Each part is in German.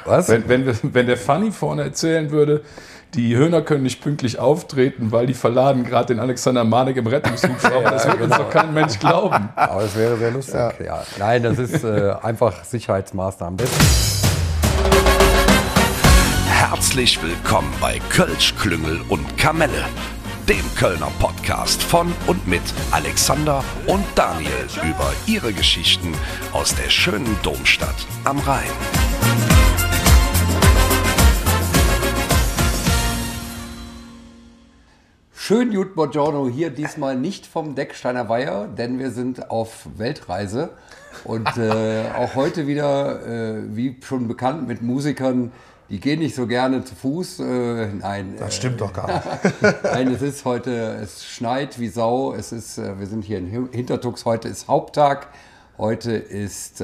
Was? Wenn der Funny vorne erzählen würde, die Höhner können nicht pünktlich auftreten, weil die verladen gerade den Alexander Manek im Rettungshubschrauber. Das wird uns doch kein Mensch glauben. Aber das wäre sehr lustig. Ja. Nein, das ist einfach Sicherheitsmaßnahmen. Herzlich willkommen bei Kölsch, Klüngel und Kamelle, dem Kölner Podcast von und mit Alexander und Daniel über ihre Geschichten aus der schönen Domstadt am Rhein. Schön gut Buongiorno, hier diesmal nicht vom Decksteiner Weiher, denn wir sind auf Weltreise und auch heute wieder, wie schon bekannt, mit Musikern, die gehen nicht so gerne zu Fuß. Nein. Das stimmt doch gar nicht. Nein, es ist heute, es schneit wie Sau, wir sind hier in Hintertux, heute ist Haupttag, heute ist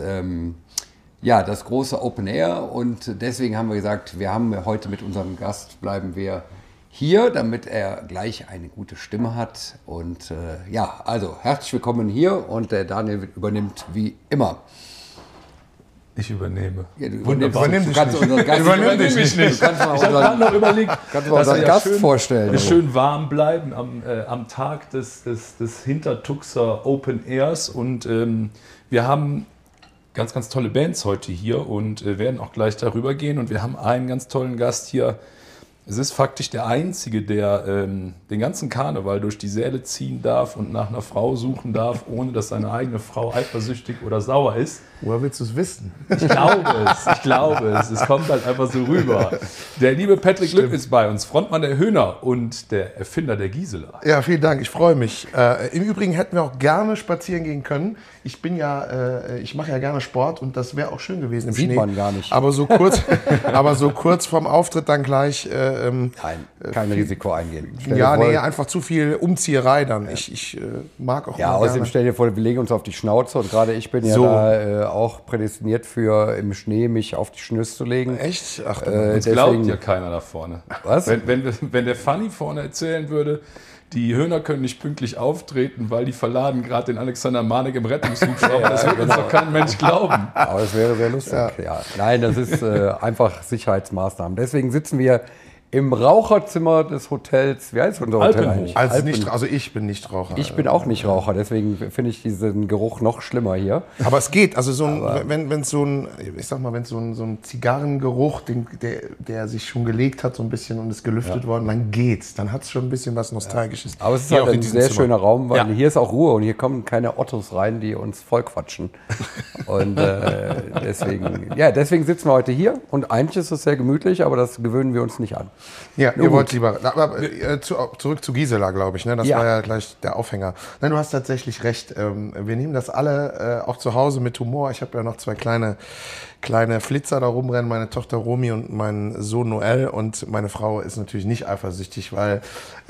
das große Open Air und deswegen haben wir gesagt, wir haben heute mit unserem Gast, bleiben wir hier, damit er gleich eine gute Stimme hat. Und also herzlich willkommen hier und der Daniel übernimmt wie immer. Ich übernehme. Ja, du Übernimm dich kannst nicht. unseren Gast Übernimm dich nicht. Du kannst mal Ich habe gerade noch überlegt, unseren Gast vorstellen. Wir schön warm bleiben am Tag des Hintertuxer Open Airs. Und wir haben ganz, ganz tolle Bands heute hier und werden auch gleich darüber gehen. Und wir haben einen ganz tollen Gast hier. Es ist faktisch der Einzige, der den ganzen Karneval durch die Säle ziehen darf und nach einer Frau suchen darf, ohne dass seine eigene Frau eifersüchtig oder sauer ist. Woher willst du es wissen? Ich glaube es. Es kommt halt einfach so rüber. Der liebe Patrick Lipp ist bei uns, Frontmann der Höhner und der Erfinder der Gisela. Ja, vielen Dank, ich freue mich. Im Übrigen hätten wir auch gerne spazieren gehen können. Ich mache ja gerne Sport und das wäre auch schön gewesen im Schnee. Sieht man gar nicht. Aber so kurz vorm Auftritt dann gleich. Kein Risiko eingehen. Einfach zu viel Umzieherei dann. Ich mag auch Ja, außerdem stell dir vor, wir legen uns auf die Schnauze und gerade ich bin ja So. da auch prädestiniert für im Schnee mich auf die Schnüsse zu legen. Echt? Ach, Uns glaubt ja keiner da vorne. Was? Wenn der Funny vorne erzählen würde, die Höhner können nicht pünktlich auftreten, weil die verladen gerade den Alexander Manek im Rettungshubschrauber. Das wird uns doch kein Mensch glauben. Aber das wäre sehr lustig. Ja. Nein, das ist einfach Sicherheitsmaßnahmen. Deswegen sitzen wir im Raucherzimmer des Hotels. Wie heißt unser Hotel eigentlich? Also ich bin nicht Raucher. Ich bin auch nicht Raucher, deswegen finde ich diesen Geruch noch schlimmer hier. Aber es geht, also wenn so ein Zigarrengeruch, der sich schon gelegt hat so ein bisschen und ist gelüftet worden, dann geht's. Dann hat es schon ein bisschen was Nostalgisches. Aber es ist Hier halt auch in ein diesem sehr Zimmer. schöner Raum, weil Ja. hier ist auch Ruhe und hier kommen keine Ottos rein, die uns vollquatschen. Und deswegen sitzen wir heute hier und eigentlich ist es sehr gemütlich, aber das gewöhnen wir uns nicht an. Ja, ihr wollt lieber. Aber zurück zu Gisela, glaube ich. Ne? Das war ja gleich der Aufhänger. Nein, du hast tatsächlich recht. Wir nehmen das alle auch zu Hause mit Humor. Ich habe ja noch zwei kleine Flitzer da rumrennen, meine Tochter Romy und mein Sohn Noel. Und meine Frau ist natürlich nicht eifersüchtig, weil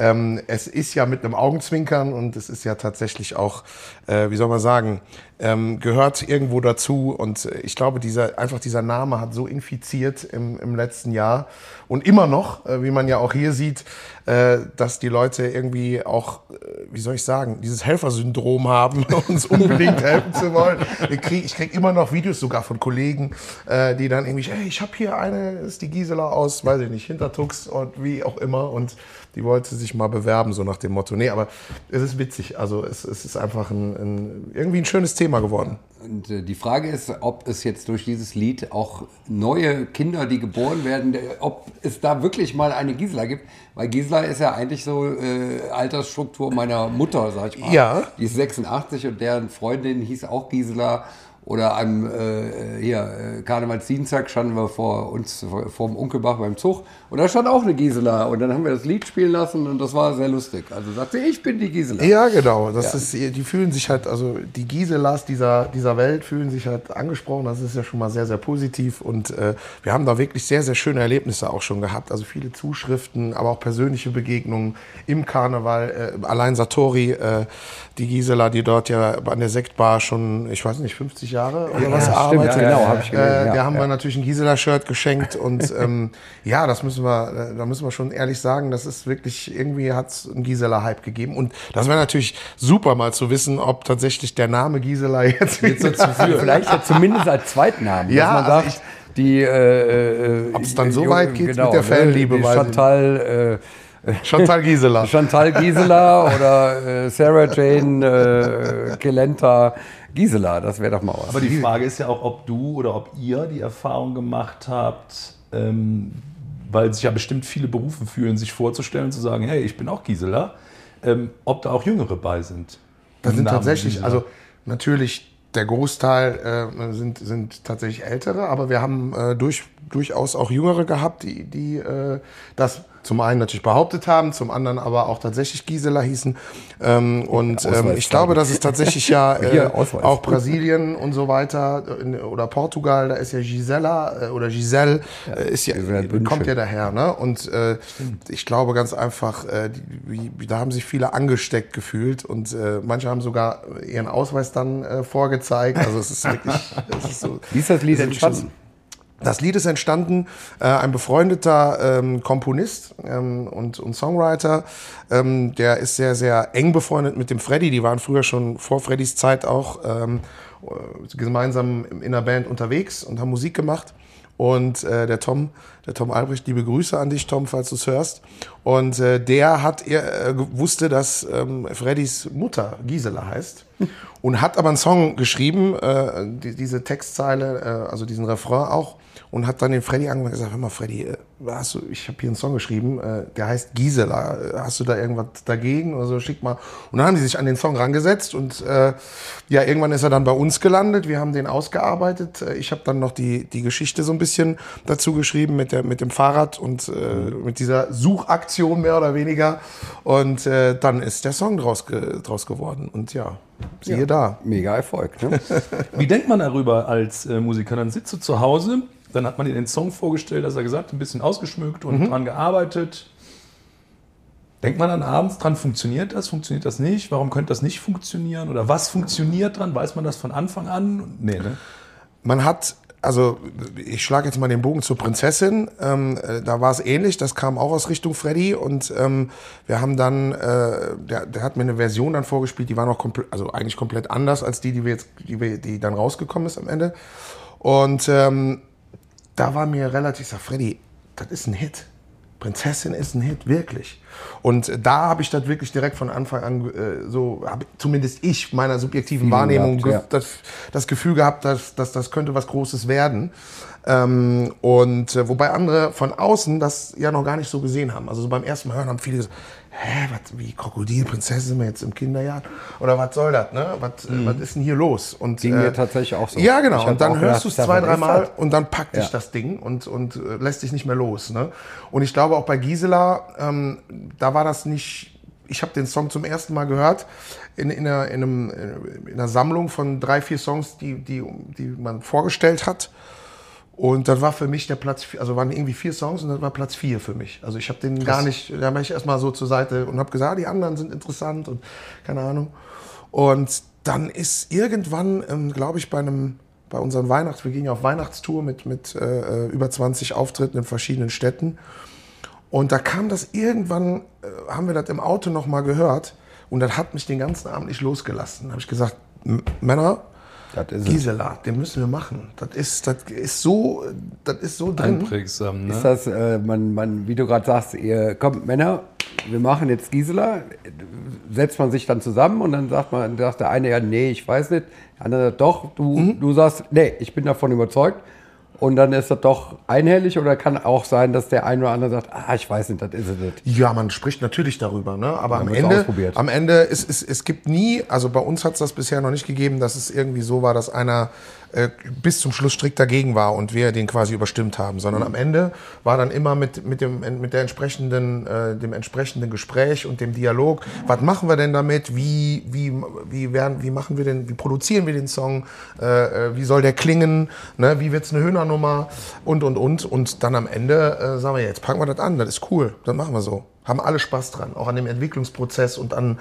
es ist ja mit einem Augenzwinkern und es ist ja tatsächlich auch, wie soll man sagen, gehört irgendwo dazu. Und ich glaube, dieser Name hat so infiziert im letzten Jahr und immer noch, wie man ja auch hier sieht, dass die Leute irgendwie auch, wie soll ich sagen, dieses Helfersyndrom haben, uns unbedingt helfen zu wollen. Ich krieg immer noch Videos sogar von Kollegen, die dann irgendwie, hey, ich habe hier ist die Gisela aus, weiß ich nicht, Hintertux und wie auch immer und die wollte sich mal bewerben, so nach dem Motto. Nee, aber es ist witzig, also es ist einfach irgendwie ein schönes Thema geworden. Und die Frage ist, ob es jetzt durch dieses Lied auch neue Kinder, die geboren werden, ob es da wirklich mal eine Gisela gibt. Weil Gisela ist ja eigentlich so Altersstruktur meiner Mutter, sag ich mal. Ja. Die ist 86 und deren Freundin hieß auch Gisela. Oder am Karnevalsdienstag standen wir vor dem Unkelbach beim Zug und da stand auch eine Gisela und dann haben wir das Lied spielen lassen und das war sehr lustig. Also sagte ich bin die Gisela. Ja, genau. Die fühlen sich halt, also die Giselas dieser Welt fühlen sich halt angesprochen. Das ist ja schon mal sehr, sehr positiv und wir haben da wirklich sehr, sehr schöne Erlebnisse auch schon gehabt. Also viele Zuschriften, aber auch persönliche Begegnungen im Karneval. Allein Satori, die Gisela, die dort ja an der Sektbar schon, ich weiß nicht, 50 Jahre oder was arbeitet. Ja, genau, habe ich gelesen. Der haben wir natürlich ein Gisela-Shirt geschenkt und da müssen wir schon ehrlich sagen, das ist wirklich, irgendwie hat es einen Gisela-Hype gegeben und das wäre natürlich super mal zu wissen, ob tatsächlich der Name Gisela jetzt Vielleicht ja zumindest als Zweitnamen. Ja, dass man sagt, die ob es dann so weit geht genau, mit der Fanliebe, die Chantal Gisela. Chantal Gisela oder Sarah Jane Kelenta Gisela, das wäre doch mal was. Aber die Frage ist ja auch, ob du oder ob ihr die Erfahrung gemacht habt, weil sich ja bestimmt viele berufen fühlen, sich vorzustellen, zu sagen, hey, ich bin auch Gisela, ob da auch Jüngere bei sind. Das sind tatsächlich, also natürlich der Großteil sind tatsächlich Ältere, aber wir haben durchaus auch Jüngere gehabt, die das zum einen natürlich behauptet haben, zum anderen aber auch tatsächlich Gisela hießen. Ich glaube, dass es tatsächlich ja auch Brasilien und so weiter oder Portugal, da ist ja Gisela oder Giselle, kommt ja daher. Ne? Und ich glaube ganz einfach, da haben sich viele angesteckt gefühlt und manche haben sogar ihren Ausweis dann vorgezeigt. Also es ist wirklich... so, wie ist das Lied entstanden? Das Lied ist entstanden, ein befreundeter Komponist und Songwriter, der ist sehr, sehr eng befreundet mit dem Freddy. Die waren früher schon vor Freddys Zeit auch gemeinsam in einer Band unterwegs und haben Musik gemacht. Und der Tom Albrecht, liebe Grüße an dich, Tom, falls du es hörst. Und der wusste, dass Freddys Mutter Gisela heißt. Und hat aber einen Song geschrieben, diese Textzeile, also diesen Refrain auch. Und hat dann den Freddy angefangen und gesagt, hör mal Freddy, ich habe hier einen Song geschrieben, der heißt Gisela. Hast du da irgendwas dagegen? Oder so, schick mal. Und dann haben die sich an den Song rangesetzt und irgendwann ist er dann bei uns gelandet. Wir haben den ausgearbeitet. Ich habe dann noch die Geschichte so ein bisschen dazu geschrieben mit dem Fahrrad und mit dieser Suchaktion mehr oder weniger. Und dann ist der Song draus geworden. Und siehe da. Mega Erfolg. Ne? Wie denkt man darüber als Musiker? Dann sitzt du zu Hause, dann hat man dir den Song vorgestellt, hast du gesagt, ein bisschen ausgeschmückt und dran gearbeitet. Denkt man dann abends dran, funktioniert das nicht? Warum könnte das nicht funktionieren? Oder was funktioniert dran? Weiß man das von Anfang an? Nee, ne? Man hat, also ich schlage jetzt mal den Bogen zur Prinzessin, da war es ähnlich, das kam auch aus Richtung Freddy und wir haben dann, der hat mir eine Version dann vorgespielt, die war noch eigentlich komplett anders als die dann rausgekommen ist am Ende. Und da war mir relativ, ich sag, Freddy, das ist ein Hit. Prinzessin ist ein Hit, wirklich. Und da habe ich das wirklich direkt von Anfang an zumindest ich meiner subjektiven Wahrnehmung das Gefühl gehabt, dass das könnte was Großes werden. Wobei andere von außen das ja noch gar nicht so gesehen haben. Also so beim ersten Mal hören haben viele gesagt, wie Krokodilprinzessin, sind wir jetzt im Kinderjahr? Oder was soll das, ne? Was ist denn hier los? Und, ging mir tatsächlich auch so. Ja, genau. Und dann hörst du es 2-3 Mal und dann packt dich das Ding und lässt dich nicht mehr los. Ne? Und ich glaube auch bei Gisela, da war das nicht... Ich habe den Song zum ersten Mal gehört in einer Sammlung von 3-4 Songs, die man vorgestellt hat. Und das war für mich der Platz, also waren irgendwie 4 Songs und das war Platz 4 für mich. Also ich habe den gar nicht, da war ich erstmal so zur Seite und habe gesagt, die anderen sind interessant und keine Ahnung. Und dann ist irgendwann, glaube ich, bei unseren wir gehen ja auf Weihnachtstour mit über 20 Auftritten in verschiedenen Städten. Und da kam das irgendwann, haben wir das im Auto nochmal gehört und das hat mich den ganzen Abend nicht losgelassen. Da habe ich gesagt, Männer, Gisela, den müssen wir machen. Das ist so drin. Einprägsam, ne? Ist das, wie du gerade sagst, ihr kommt Männer, wir machen jetzt Gisela, setzt man sich dann zusammen und dann sagt der eine nee, ich weiß nicht, der andere sagt doch, du sagst, nee, ich bin davon überzeugt. Und dann ist das doch einhellig oder kann auch sein, dass der eine oder andere sagt, ich weiß nicht, das ist es nicht. Ja, man spricht natürlich darüber, ne? Aber am Ende es gibt nie, also bei uns hat es das bisher noch nicht gegeben, dass es irgendwie so war, dass einer bis zum Schluss strikt dagegen war und wir den quasi überstimmt haben, sondern am Ende war dann immer mit dem entsprechenden Gespräch und dem Dialog, was machen wir denn damit, wie machen wir denn, wie produzieren wir den Song, wie soll der klingen, ne? Wie wird's eine Höhnernummer und dann am Ende sagen wir, jetzt packen wir das an, das ist cool, das machen wir so. Haben alle Spaß dran, auch an dem Entwicklungsprozess und an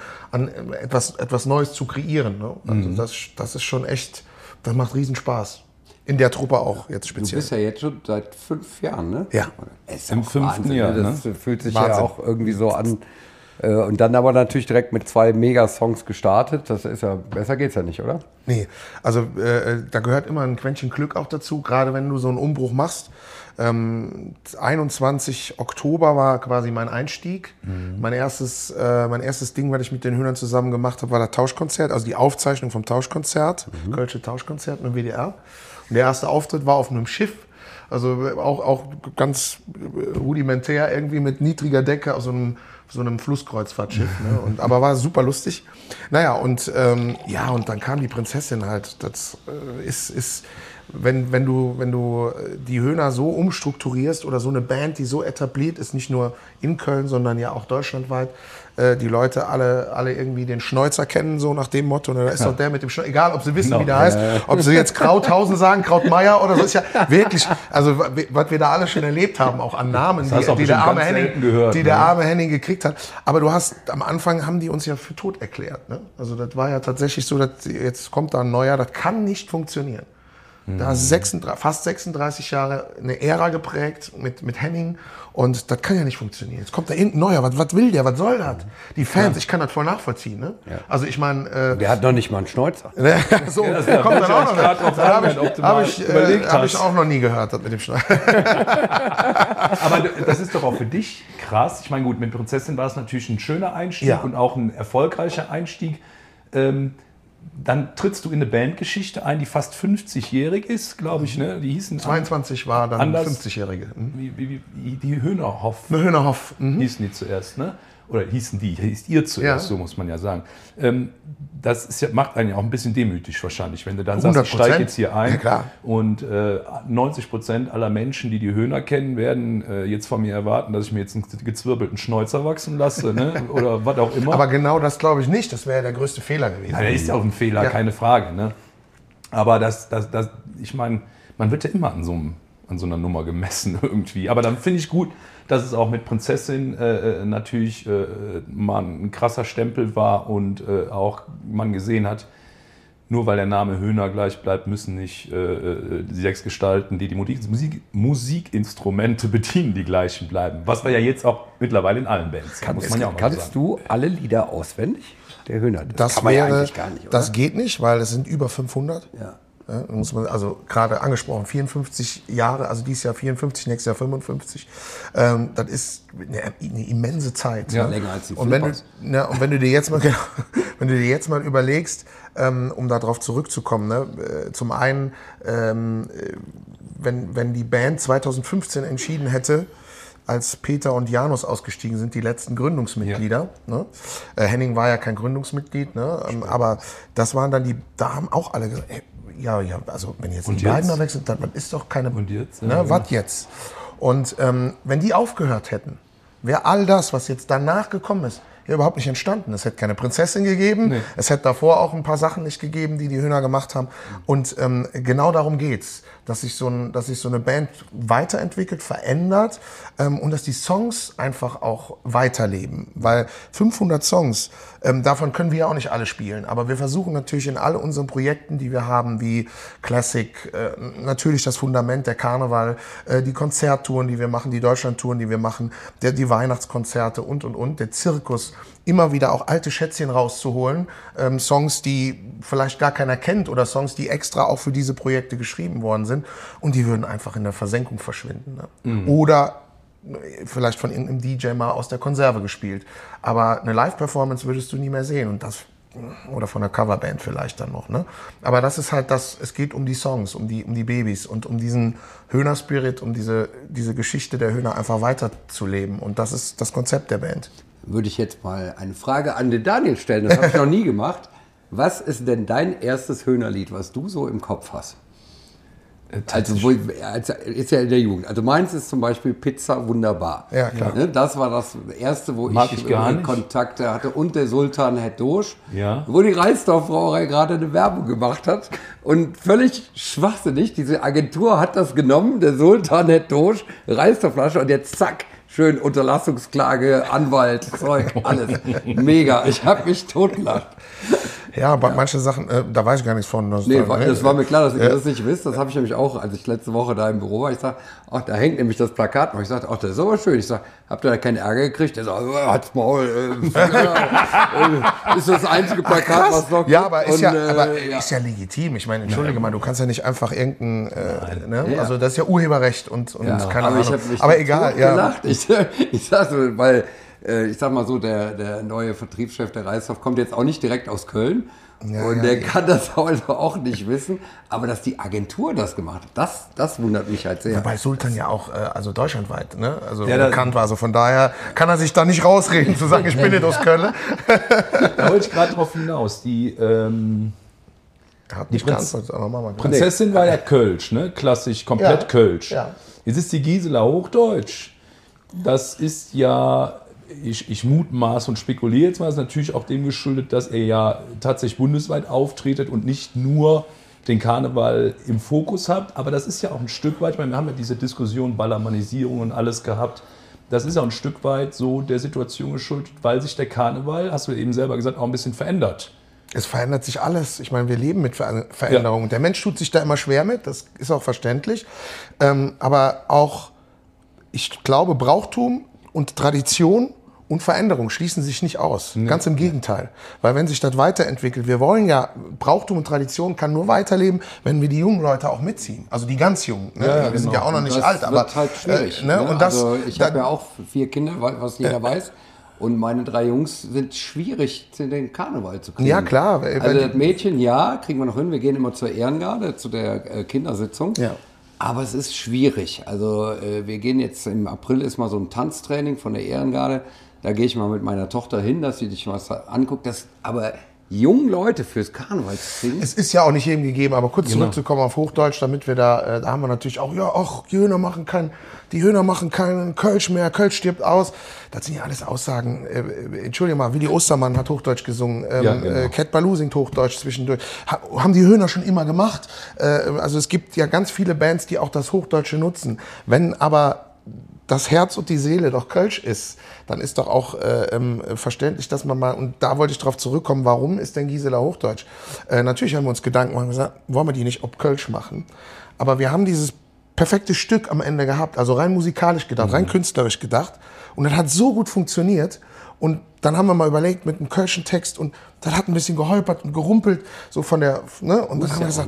etwas Neues zu kreieren. Ne? Also das ist schon echt, das macht riesen Spaß. In der Truppe auch jetzt speziell. Du bist ja jetzt schon seit 5 Jahren, ne? Ja. Ist im 5. Jahr. Das fühlt sich Wahnsinn. Ja auch irgendwie so an. Und dann aber natürlich direkt mit 2 Mega-Songs gestartet. Das ist ja, besser geht's ja nicht, oder? Nee, also da gehört immer ein Quäntchen Glück auch dazu, gerade wenn du so einen Umbruch machst. 21 Oktober war quasi mein Einstieg. Mein erstes Ding, was ich mit den Höhnern zusammen gemacht habe, war das Tauschkonzert, also die Aufzeichnung vom Tauschkonzert, Kölsche Tauschkonzert mit WDR. Und der erste Auftritt war auf einem Schiff, also auch ganz rudimentär irgendwie mit niedriger Decke auf so einem Flusskreuzfahrtschiff. Ne? Aber war super lustig. Naja, und dann kam die Prinzessin halt. Das ist wenn du die Höhner so umstrukturierst oder so eine Band, die so etabliert ist, nicht nur in Köln, sondern ja auch deutschlandweit, die Leute alle irgendwie den Schnäuzer kennen, so nach dem Motto. Da ist doch der mit dem Schnäuzer, egal ob sie wissen, wie der heißt, ob sie jetzt Krauthausen sagen, Krautmeier oder so, ist ja wirklich, also was wir da alle schon erlebt haben, auch an Namen, die der arme Henning gekriegt hat. Aber du hast, am Anfang haben die uns ja für tot erklärt. Ne? Also das war ja tatsächlich so, dass jetzt kommt da ein neuer, das kann nicht funktionieren. Da hast du fast 36 Jahre eine Ära geprägt mit Henning und das kann ja nicht funktionieren. Jetzt kommt da irgendein Neuer, was will der, was soll das? Die Fans, ich kann das voll nachvollziehen. Ne? Ja. Also ich meine... der hat noch nicht mal einen Schnäuzer. So, der kommt dann auch noch. Habe ich auch noch nie gehört, das mit dem Schnäuzer. Aber das ist doch auch für dich krass. Ich meine, gut, mit Prinzessin war es natürlich ein schöner Einstieg und auch ein erfolgreicher Einstieg. Dann trittst du in eine Bandgeschichte ein, die fast 50-jährig ist, glaube ich. Ne? Die hießen 22 war dann 50-Jährige. Die Höhnerhoff. Eine Höhnerhoff. Hießen die zuerst, ne? Oder hießt ihr zuerst, so muss man ja sagen. Das ist ja, macht einen ja auch ein bisschen demütig wahrscheinlich, wenn du dann 100%. Sagst, ich steige jetzt hier ein und 90% aller Menschen, die Höhner kennen, werden jetzt von mir erwarten, dass ich mir jetzt einen gezwirbelten Schnäuzer wachsen lasse, ne? Oder was auch immer. Aber genau das glaube ich nicht, das wäre ja der größte Fehler gewesen. Ja, der ist ja auch ein Fehler, keine Frage. Ne? Aber ich meine, man wird ja immer an so einer Nummer gemessen irgendwie. Aber dann finde ich gut, dass es auch mit Prinzessin natürlich mal ein krasser Stempel war und auch man gesehen hat, nur weil der Name Höhner gleich bleibt, müssen nicht die 6 Gestalten, die Musikinstrumente bedienen, die gleichen bleiben. Was wir ja jetzt auch mittlerweile in allen Bands muss man ja auch mal sagen. Kannst du alle Lieder auswendig? Der Höhner, das kann man ja eigentlich gar nicht, oder? Das geht nicht, weil es sind über 500. Ja. Ja, muss man, also gerade angesprochen, 54 Jahre, also dieses Jahr 54, nächstes Jahr 55. Das ist eine immense Zeit. Ja, länger als die Flippers. Und wenn du dir jetzt mal überlegst, um darauf zurückzukommen, ne, zum einen, wenn die Band 2015 entschieden hätte, als Peter und Janus ausgestiegen sind, die letzten Gründungsmitglieder. Ja. Ne? Henning war ja kein Gründungsmitglied, ne? Aber das waren dann da haben auch alle gesagt, ey, ja, also wenn jetzt die beiden da weg sind, dann ist doch keine... Und jetzt? Ne, was jetzt? Und wenn die aufgehört hätten, wäre all das, was jetzt danach gekommen ist, ja überhaupt nicht entstanden. Es hätte keine Prinzessin gegeben, es hätte davor auch ein paar Sachen nicht gegeben, die Höhner gemacht haben. Und genau darum geht's, dass sich so eine Band weiterentwickelt, verändert und dass die Songs einfach auch weiterleben. Weil 500 Songs, davon können wir ja auch nicht alle spielen. Aber wir versuchen natürlich in all unseren Projekten, die wir haben, wie Classic, natürlich das Fundament, der Karneval, die Konzerttouren, die wir machen, die Deutschlandtouren, die wir machen, die Weihnachtskonzerte und, der Zirkus, immer wieder auch alte Schätzchen rauszuholen, Songs, die vielleicht gar keiner kennt oder Songs, die extra auch für diese Projekte geschrieben worden sind und die würden einfach in der Versenkung verschwinden. Ne? Mhm. Oder vielleicht von irgendeinem DJ mal aus der Konserve gespielt. Aber eine Live-Performance würdest du nie mehr sehen und das oder von einer Coverband vielleicht dann noch. Ne? Aber das ist halt es geht um die Songs, um die Babys und um diesen Höhner-Spirit, um diese Geschichte der Höhner einfach weiterzuleben. Und das ist das Konzept der Band. Würde ich jetzt mal eine Frage an den Daniel stellen, das habe ich noch nie gemacht. Was ist denn dein erstes Höhnerlied, was du so im Kopf hast? Also ist ja in der Jugend. Also meins ist zum Beispiel Pizza wunderbar. Ja, klar. Das war das erste, wo ich Kontakte hatte. Und der Sultan Het Dosch, wo die Reisdorf-Brauerei gerade eine Werbung gemacht hat. Und völlig schwachsinnig, diese Agentur hat das genommen, der Sultan Het Dosch, Reisdorf-Flasche und jetzt zack, schön Unterlassungsklage, Anwalt, Zeug, alles. Mega, ich habe mich totgelacht. Ja, aber manche Sachen, da weiß ich gar nichts von. Das war mir klar, dass ihr das nicht wisst. Das habe ich nämlich auch, als ich letzte Woche da im Büro war. Ich sage, ach, da hängt nämlich das Plakat. Und ich sage, ach, das ist aber schön. Ich sage, habt ihr da keinen Ärger gekriegt? Der sagt, halt's Maul. Ist das einzige Plakat, was noch gibt. Ja, aber ist ja legitim. Ich meine, entschuldige mal, du kannst ja nicht einfach irgendein, ne? Ja. Also das ist ja Urheberrecht und keine Ahnung. Aber egal, gelacht. Ich sag so, weil ich sag mal so, der neue Vertriebschef der Reishoff kommt jetzt auch nicht direkt aus Köln. Ja, und der kann das also auch nicht wissen. Aber dass die Agentur das gemacht hat, das wundert mich halt sehr. Wobei Sultan ja auch also deutschlandweit, ne? Also bekannt war. Also von daher kann er sich da nicht rausreden, zu sagen, ich bin nicht aus Köln. Da wollte ich gerade drauf hinaus. Die Prinzessin war ja Kölsch, ne? Klassisch, komplett Kölsch. Ja. Jetzt ist die Gisela Hochdeutsch. Das ist ja... Ich mutmaße und spekuliere jetzt mal, ist natürlich auch dem geschuldet, dass er ja tatsächlich bundesweit auftretet und nicht nur den Karneval im Fokus hat. Aber das ist ja auch ein Stück weit, ich meine, wir haben ja diese Diskussion Ballermannisierung und alles gehabt. Das ist auch ein Stück weit so der Situation geschuldet, weil sich der Karneval, hast du eben selber gesagt, auch ein bisschen verändert. Es verändert sich alles. Ich meine, wir leben mit Veränderungen. Ja. Der Mensch tut sich da immer schwer mit, das ist auch verständlich. Aber auch, ich glaube, Brauchtum und Tradition und Veränderung schließen sich nicht aus. Nee. Ganz im Gegenteil. Weil wenn sich das weiterentwickelt, wir wollen ja, Brauchtum und Tradition kann nur weiterleben, wenn wir die jungen Leute auch mitziehen. Also die ganz Jungen. Ne? Ja, wir sind ja auch noch nicht alt. Aber das wird halt schwierig. Ne? Und also ich habe ja auch 4 Kinder, was jeder weiß. Und meine 3 Jungs sind schwierig, in den Karneval zu kriegen. Ja, klar. Also das Mädchen, kriegen wir noch hin. Wir gehen immer zur Ehrengarde, zu der Kindersitzung. Ja. Aber es ist schwierig. Also wir gehen jetzt, im April ist mal so ein Tanztraining von der Ehrengarde. Da gehe ich mal mit meiner Tochter hin, dass sie sich was anguckt. Aber junge Leute fürs Karneval zu kriegen. Es ist ja auch nicht jedem gegeben, aber kurz zurückzukommen auf Hochdeutsch, damit wir da haben wir natürlich auch, die Höhner machen keinen Kölsch mehr, Kölsch stirbt aus. Das sind ja alles Aussagen. Entschuldige mal, Willi Ostermann hat Hochdeutsch gesungen, Cat Ballou singt Hochdeutsch zwischendurch. Haben die Höhner schon immer gemacht. Also es gibt ja ganz viele Bands, die auch das Hochdeutsche nutzen. Wenn aber das Herz und die Seele doch Kölsch ist, dann ist doch auch verständlich, dass man mal, und da wollte ich drauf zurückkommen, warum ist denn Gisela Hochdeutsch? Natürlich haben wir uns Gedanken gemacht und gesagt, wollen wir die nicht ob Kölsch machen? Aber wir haben dieses perfekte Stück am Ende gehabt, also rein musikalisch gedacht, rein künstlerisch gedacht, und das hat so gut funktioniert. Und dann haben wir mal überlegt mit einem kölschen Text und das hat ein bisschen geholpert und gerumpelt, so von der, ne? Und dann haben wir gesagt,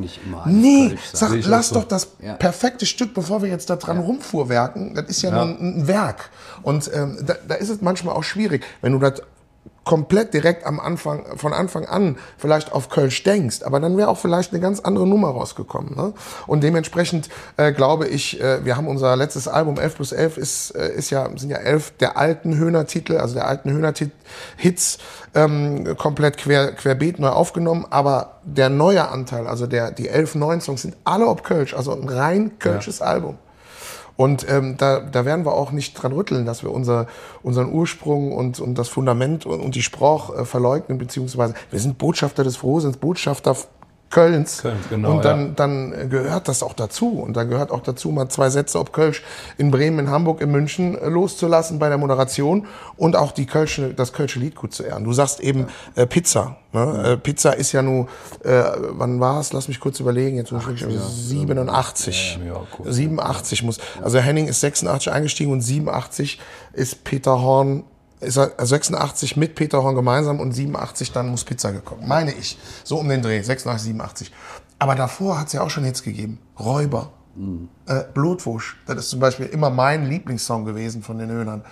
lass doch das perfekte Stück, bevor wir jetzt da dran rumfuhrwerken, das ist ja nur ein Werk. Und da ist es manchmal auch schwierig, wenn du das komplett direkt von Anfang an vielleicht auf Kölsch denkst, aber dann wäre auch vielleicht eine ganz andere Nummer rausgekommen. Ne? Und dementsprechend glaube ich, wir haben unser letztes Album 11+11 sind ja 11 der alten Höhner-Titel, also der alten Höhner-Hits komplett querbeet neu aufgenommen, aber der neue Anteil, also die 11 neuen Songs sind alle ob Kölsch, also ein rein kölsches Album. Und da werden wir auch nicht dran rütteln, dass wir unseren Ursprung und das Fundament und die Sprache verleugnen, beziehungsweise wir sind Botschafter des Frohsinns, Botschafter Kölns. Genau, und dann gehört das auch dazu. Und dann gehört auch dazu, mal 2 Sätze ob Kölsch in Bremen, in Hamburg, in München loszulassen bei der Moderation und auch das Kölsche Lied gut zu ehren. Du sagst eben Pizza. Ne? Pizza ist ja nur, wann war es? Lass mich kurz überlegen. Jetzt muss ich 87. 87 muss. Also Henning ist 86 eingestiegen und 87 ist Peter Horn. Ist er 86 mit Peter Horn gemeinsam und 87 dann muss Pizza gekommen. Meine ich. So um den Dreh. 86, 87. Aber davor hat es ja auch schon Hits gegeben. Räuber. Blutwusch. Das ist zum Beispiel immer mein Lieblingssong gewesen von den Höhnern.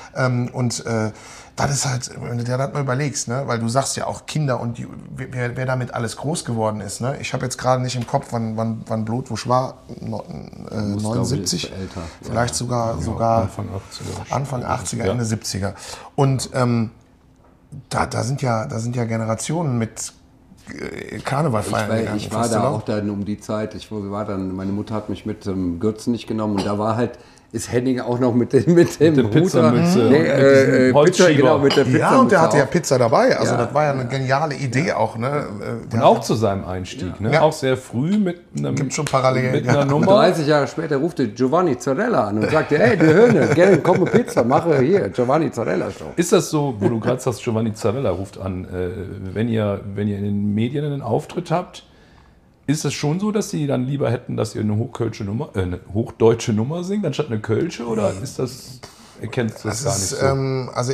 Das ist halt, wenn du dir das mal überlegst, ne? Weil du sagst ja auch Kinder und wer damit alles groß geworden ist. Ne? Ich habe jetzt gerade nicht im Kopf, wann Blutwusch war. 79? Älter. Vielleicht sogar Anfang 80er, Ende 70er. Und da sind ja Generationen mit Karneval feiern gegangen. Ich war da auch dann um die Zeit, meine Mutter hat mich mit Gürzen nicht genommen und da war halt ist Henning auch noch mit dem Pizzamütze. Genau, mit der Pizzamütze. Ja, und der hatte ja Pizza dabei. Also das war ja eine geniale Idee auch. Ne? Und auch zu seinem Einstieg. Ne? Ja. Auch sehr früh mit Gibt schon Parallelen. mit einer Und Nummer. 30 Jahre später rufte Giovanni Zarella an und sagte, hey, du Höhne, gerne komm mit Pizza, mache hier Giovanni Zarella Show. Ist das so, wo du gerade sagst, Giovanni Zarella ruft an, wenn ihr in den Medien einen Auftritt habt, ist es schon so, dass sie dann lieber hätten, dass ihr eine hochdeutsche Nummer singt, anstatt eine kölsche? Oder ist das, erkennst du das gar nicht so? Also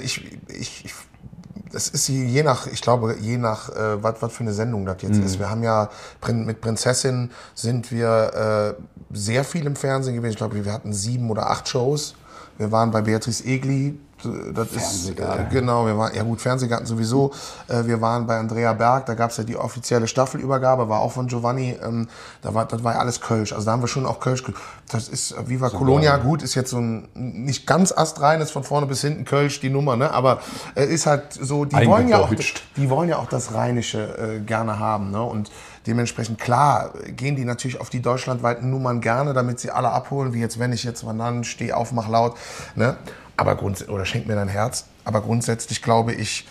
das ist je nach, was für eine Sendung das jetzt ist. Wir haben ja mit Prinzessin sind wir sehr viel im Fernsehen gewesen. Ich glaube, wir hatten 7 oder 8 Shows. Wir waren bei Beatrice Egli. Das ist, genau, wir waren, ja gut, Fernsehgarten sowieso. Wir waren bei Andrea Berg, da gab es ja die offizielle Staffelübergabe, war auch von Giovanni, das war ja alles Kölsch. Also da haben wir schon auch Kölsch. Das ist Viva Colonia, gut, ist jetzt so ein nicht ganz astreines von vorne bis hinten Kölsch, die Nummer, ne? Aber ist halt so, die wollen ja auch das Rheinische gerne haben, ne? Und dementsprechend, klar, gehen die natürlich auf die deutschlandweiten Nummern gerne, damit sie alle abholen, wie jetzt, wenn ich jetzt mal dann steh auf, mach laut, ne? Aber oder schenk mir dein Herz. Aber grundsätzlich glaube ich,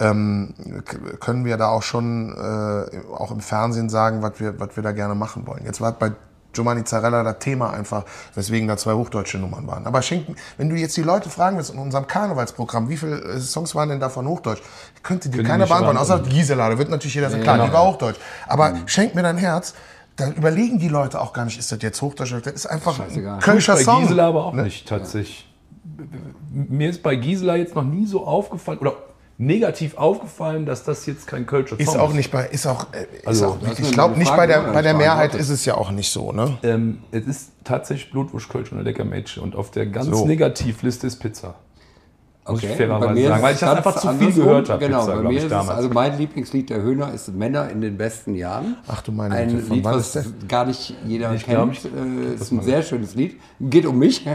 können wir da auch schon auch im Fernsehen sagen, was wir da gerne machen wollen. Jetzt war bei Giovanni Zarella das Thema einfach, weswegen da 2 hochdeutsche Nummern waren. Aber wenn du jetzt die Leute fragen willst in unserem Karnevalsprogramm, wie viele Songs waren denn davon Hochdeutsch? Könnte dir keiner beantworten, außer Gisela. Da wird natürlich jeder sagen, klar, die war Hochdeutsch. Aber schenk mir dein Herz. Dann überlegen die Leute auch gar nicht, ist das jetzt Hochdeutsch? Das ist einfach ein Kölscher Song. Bei Gisela aber auch nicht, tatsächlich. Mir ist bei Gisela jetzt noch nie so aufgefallen oder negativ aufgefallen, dass das jetzt kein Kölscher Song ist. Ist auch nicht ich glaube nicht bei der Mehrheit ist es ja auch nicht so, ne? Es ist tatsächlich Blutwurst, Kölsch und ein lecker Mädchen und auf der ganz Negativliste ist Pizza. Muss ich fairerweise sagen, weil ich das einfach zu viel gehört habe. Genau, Pizza, bei mir ist es, also mein Lieblingslied der Höhner ist Männer in den besten Jahren. Ach du meine Ein Lied, was gar nicht jeder kennt. Ist ein sehr schönes Lied. Geht um mich.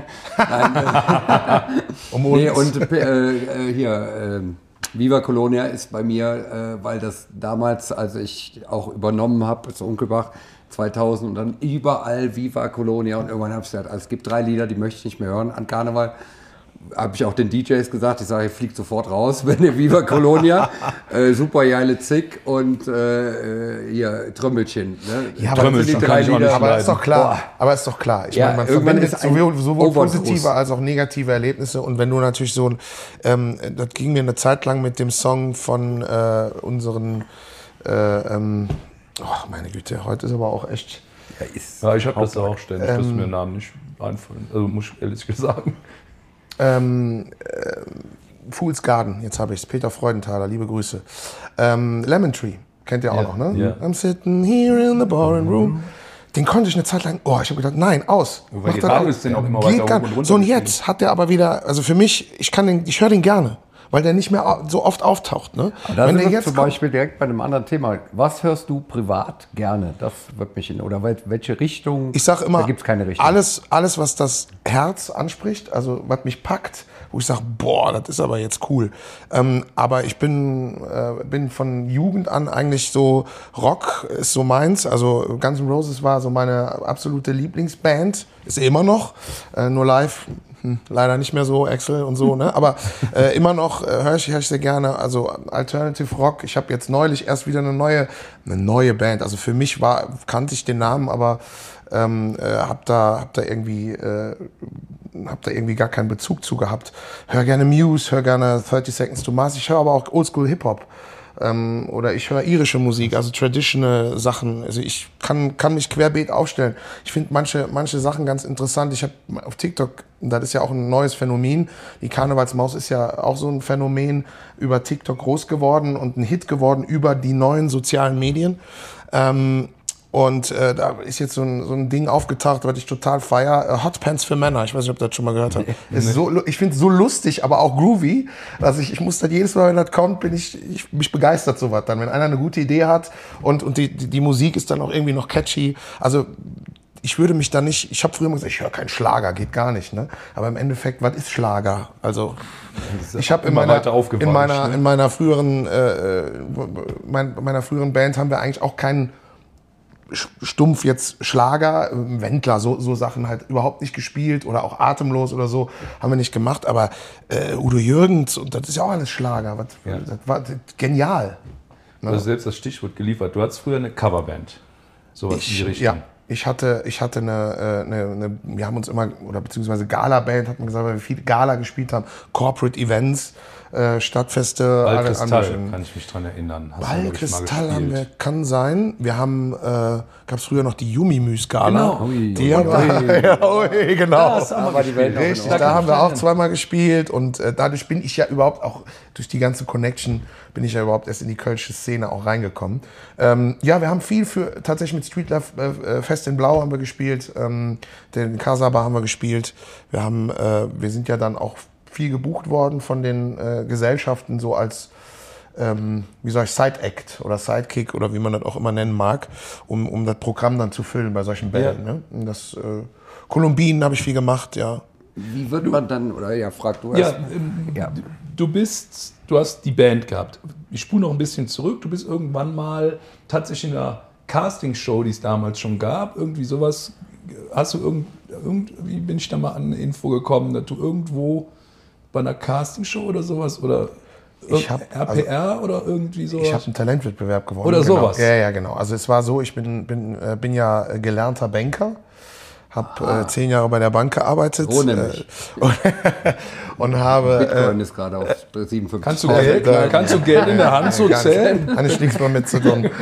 Um uns. Nee, und Viva Colonia ist bei mir, weil das damals, als ich auch übernommen habe, zu Unkelbach 2000 und dann überall Viva Colonia und irgendwann habe ich gesagt, also es gibt 3 Lieder, die möchte ich nicht mehr hören an Karneval. Habe ich auch den DJs gesagt, ich sage, ihr fliegt sofort raus, wenn ihr Viva Colonia, super geile Zick und hier Trömmelchen. Ne? Ja, aber Trömmelchen die 3 Lieder, aber ist doch klar. Ich meine, man verbindet sowohl positive als auch negative Erlebnisse. Und wenn du natürlich so das ging mir eine Zeit lang mit dem Song von unseren, meine Güte, heute ist aber auch echt. Ja, ich habe das auch ständig, dass mir Namen nicht einfallen. Also muss ich ehrlich sagen. Fool's Garden, jetzt habe ich es. Peter Freudenthaler, liebe Grüße. Lemon Tree, kennt ihr auch noch, ne? Yeah. I'm sitting here in the boring room. Den konnte ich eine Zeit lang, ich habe gedacht, nein, aus. Weil die Radios sind auch immer weiter hoch und runter. So, und jetzt hat der aber wieder, also für mich, ich höre den gerne, weil der nicht mehr so oft auftaucht. Ne? Da sind wir zum Beispiel direkt bei einem anderen Thema. Was hörst du privat gerne? Das wird mich oder welche Richtung? Ich sage immer, da gibt's keine Richtung. Alles, was das Herz anspricht, also was mich packt, wo ich sage, boah, das ist aber jetzt cool. Aber ich bin von Jugend an eigentlich so, Rock ist so meins. Also Guns N' Roses war so meine absolute Lieblingsband. Ist immer noch, nur live. Leider nicht mehr so, Axel und so, ne? Aber immer noch höre ich sehr gerne, also Alternative Rock. Ich habe jetzt neulich erst wieder eine neue Band. Also für mich kannte ich den Namen, aber hab da irgendwie gar keinen Bezug zu gehabt. Hör gerne Muse, hör gerne 30 Seconds to Mars. Ich höre aber auch Oldschool Hip-Hop. Oder ich höre irische Musik, also traditional Sachen. Also ich kann mich querbeet aufstellen. Ich finde manche Sachen ganz interessant. Ich habe auf TikTok, das ist ja auch ein neues Phänomen, die Karnevalsmaus ist ja auch so ein Phänomen, über TikTok groß geworden und ein Hit geworden über die neuen sozialen Medien. Und da ist jetzt so ein Ding aufgetaucht, was ich total feiere. Hot Pants für Männer. Ich weiß nicht, ob ihr das schon mal gehört habt. Ich finde es so lustig, aber auch groovy. Also ich muss das jedes Mal, wenn das kommt, mich begeistert sowas dann. Wenn einer eine gute Idee hat und die Musik ist dann auch irgendwie noch catchy. Also ich würde mich da nicht, ich habe früher immer gesagt, ich höre keinen Schlager, geht gar nicht. Ne? Aber im Endeffekt, was ist Schlager? Also ich habe in meiner früheren Band haben wir eigentlich auch keinen stumpf jetzt Schlager, Wendler, so Sachen halt überhaupt nicht gespielt oder auch Atemlos oder so, haben wir nicht gemacht, aber Udo Jürgens, und das ist ja auch alles Schlager, das war genial. Du hast selbst das Stichwort geliefert, du hattest früher eine Coverband, sowas in die Richtung. Ja, ich hatte eine, wir haben uns immer, oder beziehungsweise Gala-Band, hat man gesagt, weil wir viel Gala gespielt haben, Corporate Events, Stadtfeste. Ballkristall, kann ich mich dran erinnern. Ballkristall haben wir, kann sein. Wir haben, gab es früher noch die Yumi-Müs-Gala. Genau. Die haben wir, genau. Das haben wir die Welt Richtig, da haben wir auch zweimal gespielt und dadurch bin ich ja überhaupt auch, durch die ganze Connection, bin ich ja überhaupt erst in die kölsche Szene auch reingekommen. Ja, wir haben viel tatsächlich mit Street Life, Fest in Blau haben wir gespielt, den Kasaba haben wir gespielt. Wir sind ja dann auch viel gebucht worden von den Gesellschaften, so als Side-Act oder Sidekick oder wie man das auch immer nennen mag, um das Programm dann zu füllen bei solchen Bällen. Ja. Ne? Kolumbien habe ich viel gemacht, ja. Wie wird man dann, oder ja, frag du erst. Ja, du hast die Band gehabt. Ich spule noch ein bisschen zurück. Du bist irgendwann mal tatsächlich in einer Castingshow, die es damals schon gab, irgendwie sowas. Hast du irgendwie bin ich da mal an eine Info gekommen, dass du irgendwo bei einer Castingshow oder sowas oder RPR oder irgendwie sowas? Ich habe einen Talentwettbewerb gewonnen. Oder genau. sowas? Ja, genau. Also es war so, ich bin ja gelernter Banker, habe 10 Jahre bei der Bank gearbeitet. Oh, nämlich. Und habe... Bitcoin ist gerade auf 57. Kannst du Geld in der Hand so zählen? Kann ich nichts mehr mit zu tun.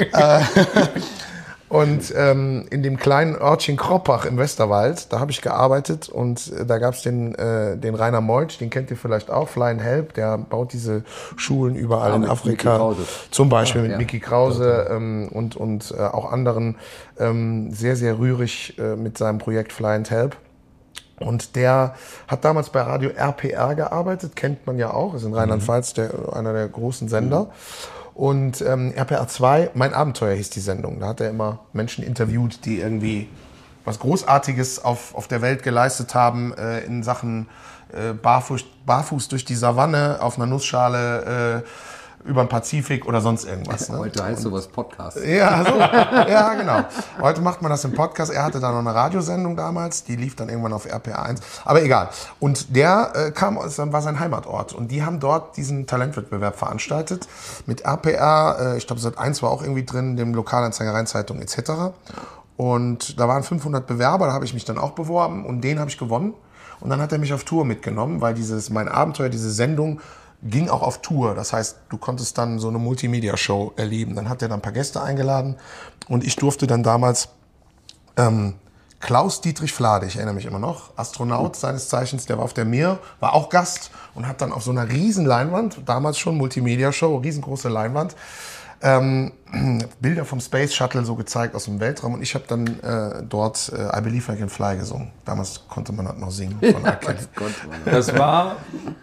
Und in dem kleinen Örtchen Kroppach im Westerwald, da habe ich gearbeitet und da gab es den Rainer Meutsch, den kennt ihr vielleicht auch, Flying Help, der baut diese Schulen überall in Afrika. Zum Beispiel mit Mickey Krause und auch anderen sehr, sehr rührig mit seinem Projekt Flying Help. Und der hat damals bei Radio RPR gearbeitet, kennt man ja auch, ist in Rheinland-Pfalz einer der großen Sender. Und RPR 2, Mein Abenteuer hieß die Sendung. Da hat er immer Menschen interviewt, die irgendwie was Großartiges auf der Welt geleistet haben in Sachen barfuß durch die Savanne, auf einer Nussschale über den Pazifik oder sonst irgendwas. Ne? Heute heißt sowas Podcast. Ja, so. Ja, genau. Heute macht man das im Podcast. Er hatte da noch eine Radiosendung damals, die lief dann irgendwann auf RPR 1. Aber egal. Und der war sein Heimatort. Und die haben dort diesen Talentwettbewerb veranstaltet mit RPR. Ich glaube, Sat 1 war auch irgendwie drin, dem Lokalanzeiger, Rheinzeitung etc. Und da waren 500 Bewerber, da habe ich mich dann auch beworben und den habe ich gewonnen. Und dann hat er mich auf Tour mitgenommen, weil Mein Abenteuer, diese Sendung, ging auch auf Tour. Das heißt, du konntest dann so eine Multimedia-Show erleben. Dann hat er dann ein paar Gäste eingeladen und ich durfte dann damals Klaus-Dietrich Flade, ich erinnere mich immer noch, Astronaut seines Zeichens, der war auf der Mir, war auch Gast und hat dann auf so einer riesen Leinwand, damals schon Multimedia-Show, riesengroße Leinwand, Bilder vom Space Shuttle so gezeigt aus dem Weltraum und ich habe dann dort I Believe I Can Fly gesungen. Damals konnte man das noch singen von Das war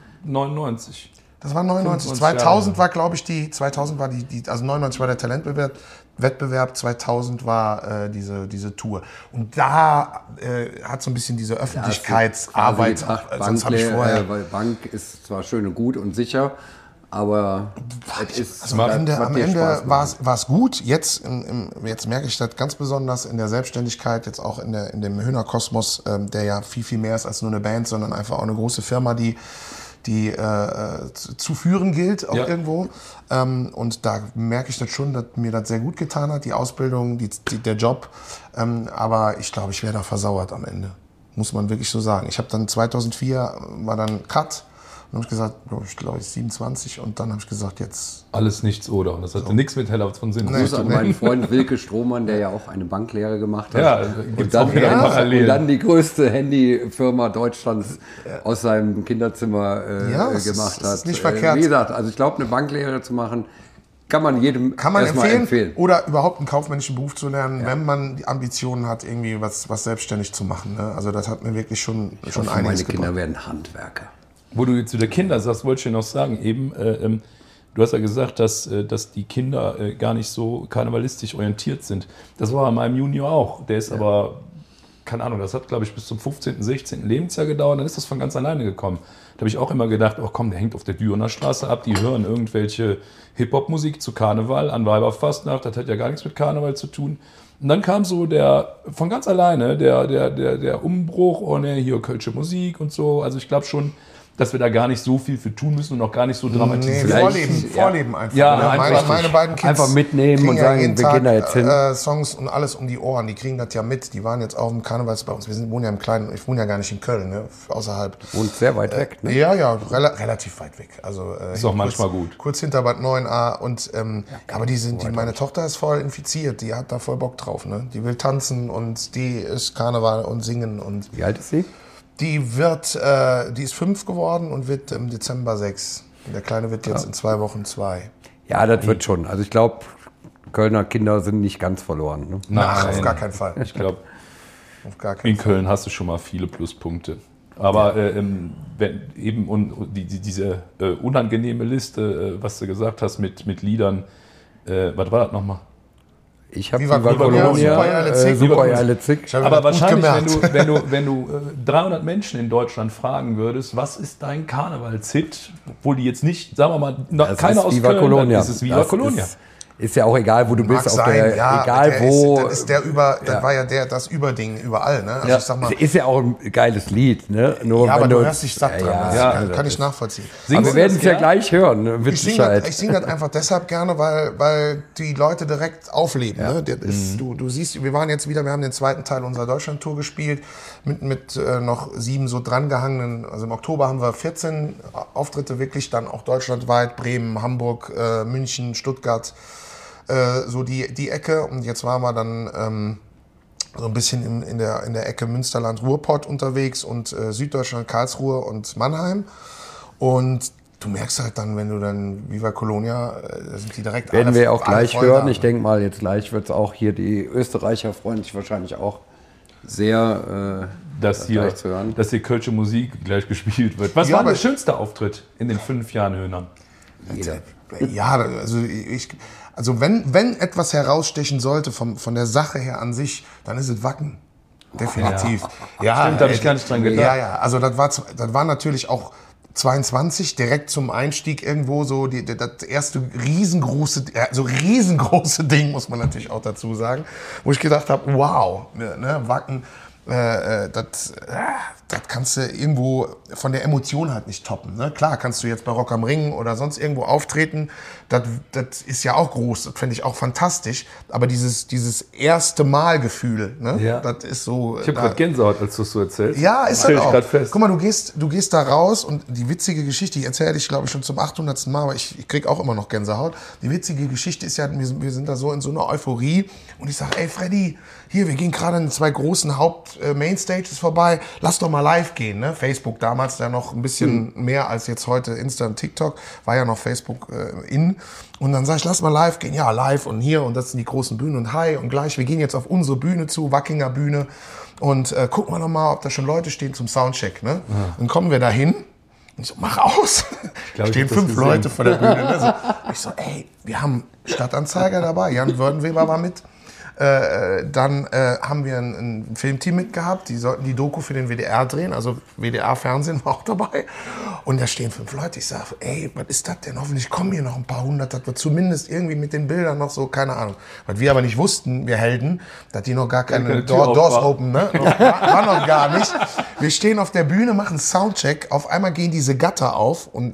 99. Das war 99. 2000 war, glaube ich, also 99 war der Talentwettbewerb, 2000 war diese Tour. Und da hat so ein bisschen diese Öffentlichkeitsarbeit, sonst habe ich vorher... Weil Bank ist zwar schön und gut und sicher, aber am Ende war es gut. Jetzt merke ich das ganz besonders in der Selbstständigkeit, jetzt auch in dem Höhner-Kosmos, der ja viel, viel mehr ist als nur eine Band, sondern einfach auch eine große Firma, die zu führen gilt, auch irgendwo. Und da merke ich das schon, dass mir das sehr gut getan hat, die Ausbildung, der Job. Aber ich glaube, ich wäre da versauert am Ende. Muss man wirklich so sagen. Ich habe dann 2004, war dann Cut. Und habe ich gesagt, ich glaube 27 und dann habe ich gesagt, jetzt... Alles nichts oder. Und das hatte nichts mit Heller von Sinn. Grüße an meinen Freund Wilke Strohmann, der ja auch eine Banklehre gemacht hat. Ja, und dann die größte Handyfirma Deutschlands aus seinem Kinderzimmer gemacht hat. Das ist nicht verkehrt. Wie gesagt, also ich glaube, eine Banklehre zu machen, kann man jedem empfehlen. Oder überhaupt einen kaufmännischen Beruf zu lernen, wenn man die Ambitionen hat, irgendwie was selbstständig zu machen. Ne? Also das hat mir wirklich schon einiges gebracht. Meine Kinder werden Handwerker. Wo du jetzt wieder Kinder sagst, wollte ich dir noch sagen, eben, du hast ja gesagt, dass die Kinder gar nicht so karnevalistisch orientiert sind. Das war bei meinem Junior auch. Der ist aber, keine Ahnung, das hat, glaube ich, bis zum 15., 16. Lebensjahr gedauert. Dann ist das von ganz alleine gekommen. Da habe ich auch immer gedacht, oh komm, der hängt auf der Dürener Straße ab, die hören irgendwelche Hip-Hop-Musik zu Karneval, an Weiberfastnacht, das hat ja gar nichts mit Karneval zu tun. Und dann kam so von ganz alleine der Umbruch, oh ne, hier kölsche Musik und so. Also ich glaube schon, dass wir da gar nicht so viel für tun müssen und auch gar nicht so dramatisieren. Nee, Vorleben einfach. Ja, ne? Meine beiden Kids einfach mitnehmen und sagen, jeden wir Tag, gehen da jetzt hin. Songs und alles um die Ohren, die kriegen das ja mit. Die waren jetzt auch im Karnevals bei uns. Wohnen ja im Kleinen, ich wohne ja gar nicht in Köln, ne? Außerhalb. Und sehr weit weg, ne? Ja, relativ weit weg. Also, ist auch manchmal gut. Kurz hinter Bad 9a. Und, aber meine Tochter ist voll infiziert, die hat da voll Bock drauf. Ne? Die will tanzen und die ist Karneval und singen. Und wie alt ist sie? die ist 5 geworden und wird im Dezember 6. Der Kleine wird jetzt in 2 Wochen 2. Ja, das wird schon. Also ich glaube, Kölner Kinder sind nicht ganz verloren. Ne? Nein, auf gar keinen Fall. Ich glaube, in Köln hast du schon mal viele Pluspunkte. Aber diese unangenehme Liste, was du gesagt hast mit Liedern, was war das nochmal? Ich habe Viva Colonia, Super Jalle Zick. Aber wahrscheinlich, wenn du 300 Menschen in Deutschland fragen würdest, was ist dein Karnevalshit, obwohl die jetzt nicht, sagen wir mal, keiner aus Viva Köln, Colonia. dann ist es Viva Colonia. Ist ja auch egal, wo du bist, Mag sein, egal wo. Das war ja das Überding überall, ne? Also ja, ich sag mal, ist ja auch ein geiles Lied, ne? Nur ja, aber du hörst dich satt dran. Ja, kann ich nachvollziehen. Aber wir werden es ja gleich hören, ne? Ich singe das einfach deshalb gerne, weil die Leute direkt aufleben. Ja. Ne? Du siehst, wir haben den zweiten Teil unserer Deutschland-Tour gespielt, mit noch 7 so drangehangenen, also im Oktober haben wir 14 Auftritte wirklich, dann auch deutschlandweit, Bremen, Hamburg, München, Stuttgart, so die Ecke. Und jetzt waren wir dann so ein bisschen in der Ecke Münsterland-Ruhrpott unterwegs und Süddeutschland, Karlsruhe und Mannheim. Und du merkst halt dann, wenn du dann Viva Colonia, sind die direkt werden wir auch gleich hören. Ich denke mal, jetzt gleich wird es auch hier, die Österreicher freuen sich wahrscheinlich auch sehr, dass hier kölsche Musik gleich gespielt wird. Was war der schönste Auftritt in den 5 Jahren Höhnern? Ja, also wenn etwas herausstechen sollte von der Sache her an sich, dann ist es Wacken. Definitiv. Ja, stimmt, da habe ich gar nicht dran gedacht. Ja, also das war natürlich auch 22, direkt zum Einstieg irgendwo so das erste riesengroße Ding, muss man natürlich auch dazu sagen, wo ich gedacht habe, wow, ne, Wacken, das kannst du irgendwo von der Emotion halt nicht toppen. Ne? Klar kannst du jetzt bei Rock am Ring oder sonst irgendwo auftreten, das ist ja auch groß, das finde ich auch fantastisch, aber dieses erste Mal-Gefühl, ne? Ja. Das ist so... Ich habe gerade Gänsehaut, als du es so erzählst. Ja, ist das auch. Fest. Guck mal, du gehst da raus und die witzige Geschichte, die erzähle ich glaube ich schon zum 800. Mal, aber ich kriege auch immer noch Gänsehaut. Die witzige Geschichte ist ja, wir sind da so in so einer Euphorie und ich sage, ey Freddy, hier, wir gehen gerade an 2 großen Haupt-Mainstages vorbei, lass doch mal live gehen. Ne? Facebook damals ja noch ein bisschen mehr als jetzt heute Insta und TikTok, war ja noch Facebook in. Und dann sag ich, lass mal live gehen. Ja, live und hier und das sind die großen Bühnen und hi und gleich, wir gehen jetzt auf unsere Bühne zu, Wackinger Bühne und gucken wir noch mal, ob da schon Leute stehen zum Soundcheck. Ne? Ja. Dann kommen wir da hin. Und ich so, mach aus. Da stehen 5 Leute vor der Bühne. Ne? So, ich so, ey, wir haben Stadtanzeiger dabei, Jan Wördenweber war mit. Dann haben wir ein Filmteam mitgehabt, die sollten die Doku für den WDR drehen, also WDR-Fernsehen war auch dabei. Und da stehen 5 Leute, ich sage, ey, was ist das denn? Hoffentlich kommen hier noch ein paar 100, dass wir zumindest irgendwie mit den Bildern noch so, keine Ahnung. Was wir aber nicht wussten, wir Helden, dass die noch gar keine Doors open, ne? War noch gar nicht. Wir stehen auf der Bühne, machen Soundcheck, auf einmal gehen diese Gatter auf und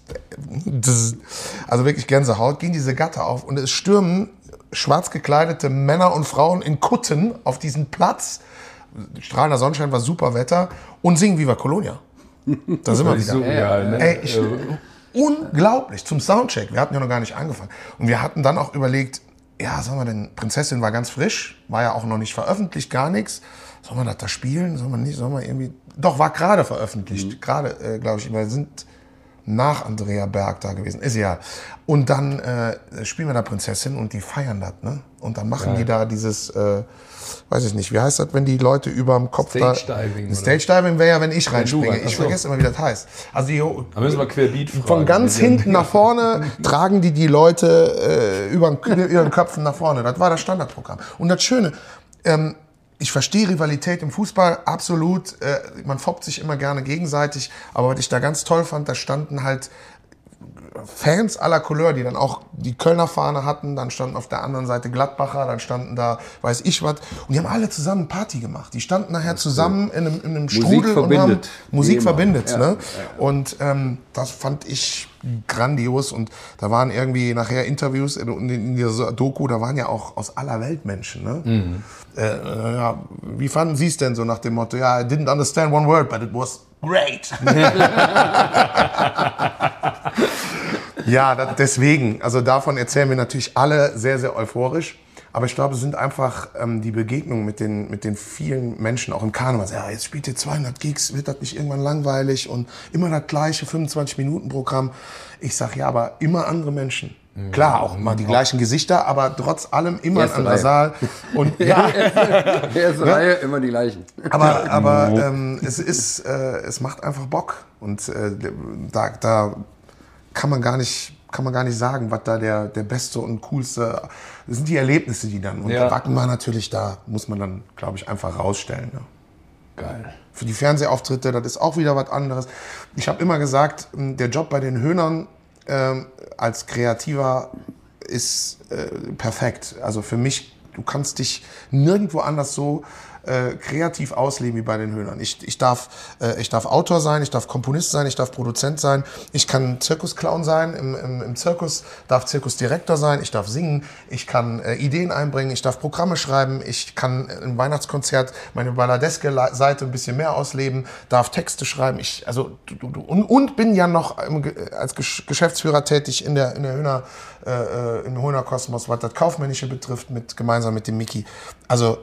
also wirklich Gänsehaut, gehen diese Gatter auf und es stürmen schwarz gekleidete Männer und Frauen in Kutten auf diesen Platz. Strahlender Sonnenschein, war super Wetter und singen Viva Colonia. Da sind wir wieder. So geil, ne? Ey, unglaublich, zum Soundcheck. Wir hatten ja noch gar nicht angefangen. Und wir hatten dann auch überlegt, ja, sollen wir denn, Prinzessin war ganz frisch, war ja auch noch nicht veröffentlicht, gar nichts. Sollen wir das da spielen? Sollen wir irgendwie... Doch, war gerade veröffentlicht. Gerade, glaube ich, wir sind nach Andrea Berg da gewesen. Ist ja. Und dann spielen wir da Prinzessin und die feiern das, ne? Und dann machen die da dieses, weiß ich nicht, wie heißt das, wenn die Leute überm Kopf Stage-Diving. Stage-Diving wäre ja, wenn ich reinspringe. Ich vergesse immer, wie das heißt. Also da müssen wir querbeat fragen. Von ganz hinten nach vorne tragen die Leute über ihren Köpfen nach vorne. Das war das Standardprogramm. Und das Schöne, ich verstehe Rivalität im Fußball, absolut. Man foppt sich immer gerne gegenseitig. Aber was ich da ganz toll fand, da standen halt Fans aller Couleur, die dann auch die Kölner Fahne hatten, dann standen auf der anderen Seite Gladbacher, dann standen da weiß ich was. Und die haben alle zusammen Party gemacht. Die standen nachher zusammen in einem Strudel und haben Musik verbindet. Ne? Und das fand ich grandios. Und da waren irgendwie nachher Interviews in dieser Doku, da waren ja auch aus aller Welt Menschen. Ne? Wie fanden Sie es denn so nach dem Motto, ja, I didn't understand one word, but it was great. Ja, deswegen, also davon erzählen wir natürlich alle sehr, sehr euphorisch. Aber ich glaube, es sind einfach die Begegnungen mit den vielen Menschen, auch im Karneval. Ja, jetzt spielt ihr 200 Gigs, wird das nicht irgendwann langweilig und immer das gleiche 25-Minuten-Programm. Ich sag ja, aber immer andere Menschen. Klar, auch mal die gleichen Gesichter, aber trotz allem immer ein anderer Saal. Und ja, erste Reihe, immer die gleichen. Aber es macht einfach Bock. Und da kann man gar nicht sagen, was da der beste und coolste, das sind die Erlebnisse, die dann. Und der Wacken war natürlich, da muss man dann, glaube ich, einfach rausstellen. Ne? Geil. Für die Fernsehauftritte, das ist auch wieder was anderes. Ich habe immer gesagt, der Job bei den Höhnern als Kreativer ist perfekt. Also für mich, du kannst dich nirgendwo anders so kreativ ausleben wie bei den Höhnern. Ich darf Autor sein, ich darf Komponist sein, ich darf Produzent sein, ich kann Zirkusclown sein, im Zirkus darf Zirkusdirektor sein, ich darf singen, ich kann Ideen einbringen, ich darf Programme schreiben, ich kann im Weihnachtskonzert meine balladeske Seite ein bisschen mehr ausleben, darf Texte schreiben, und bin ja noch als Geschäftsführer tätig in der Höhner, im Höhner-Kosmos, was das Kaufmännische betrifft, gemeinsam mit dem Micky. Also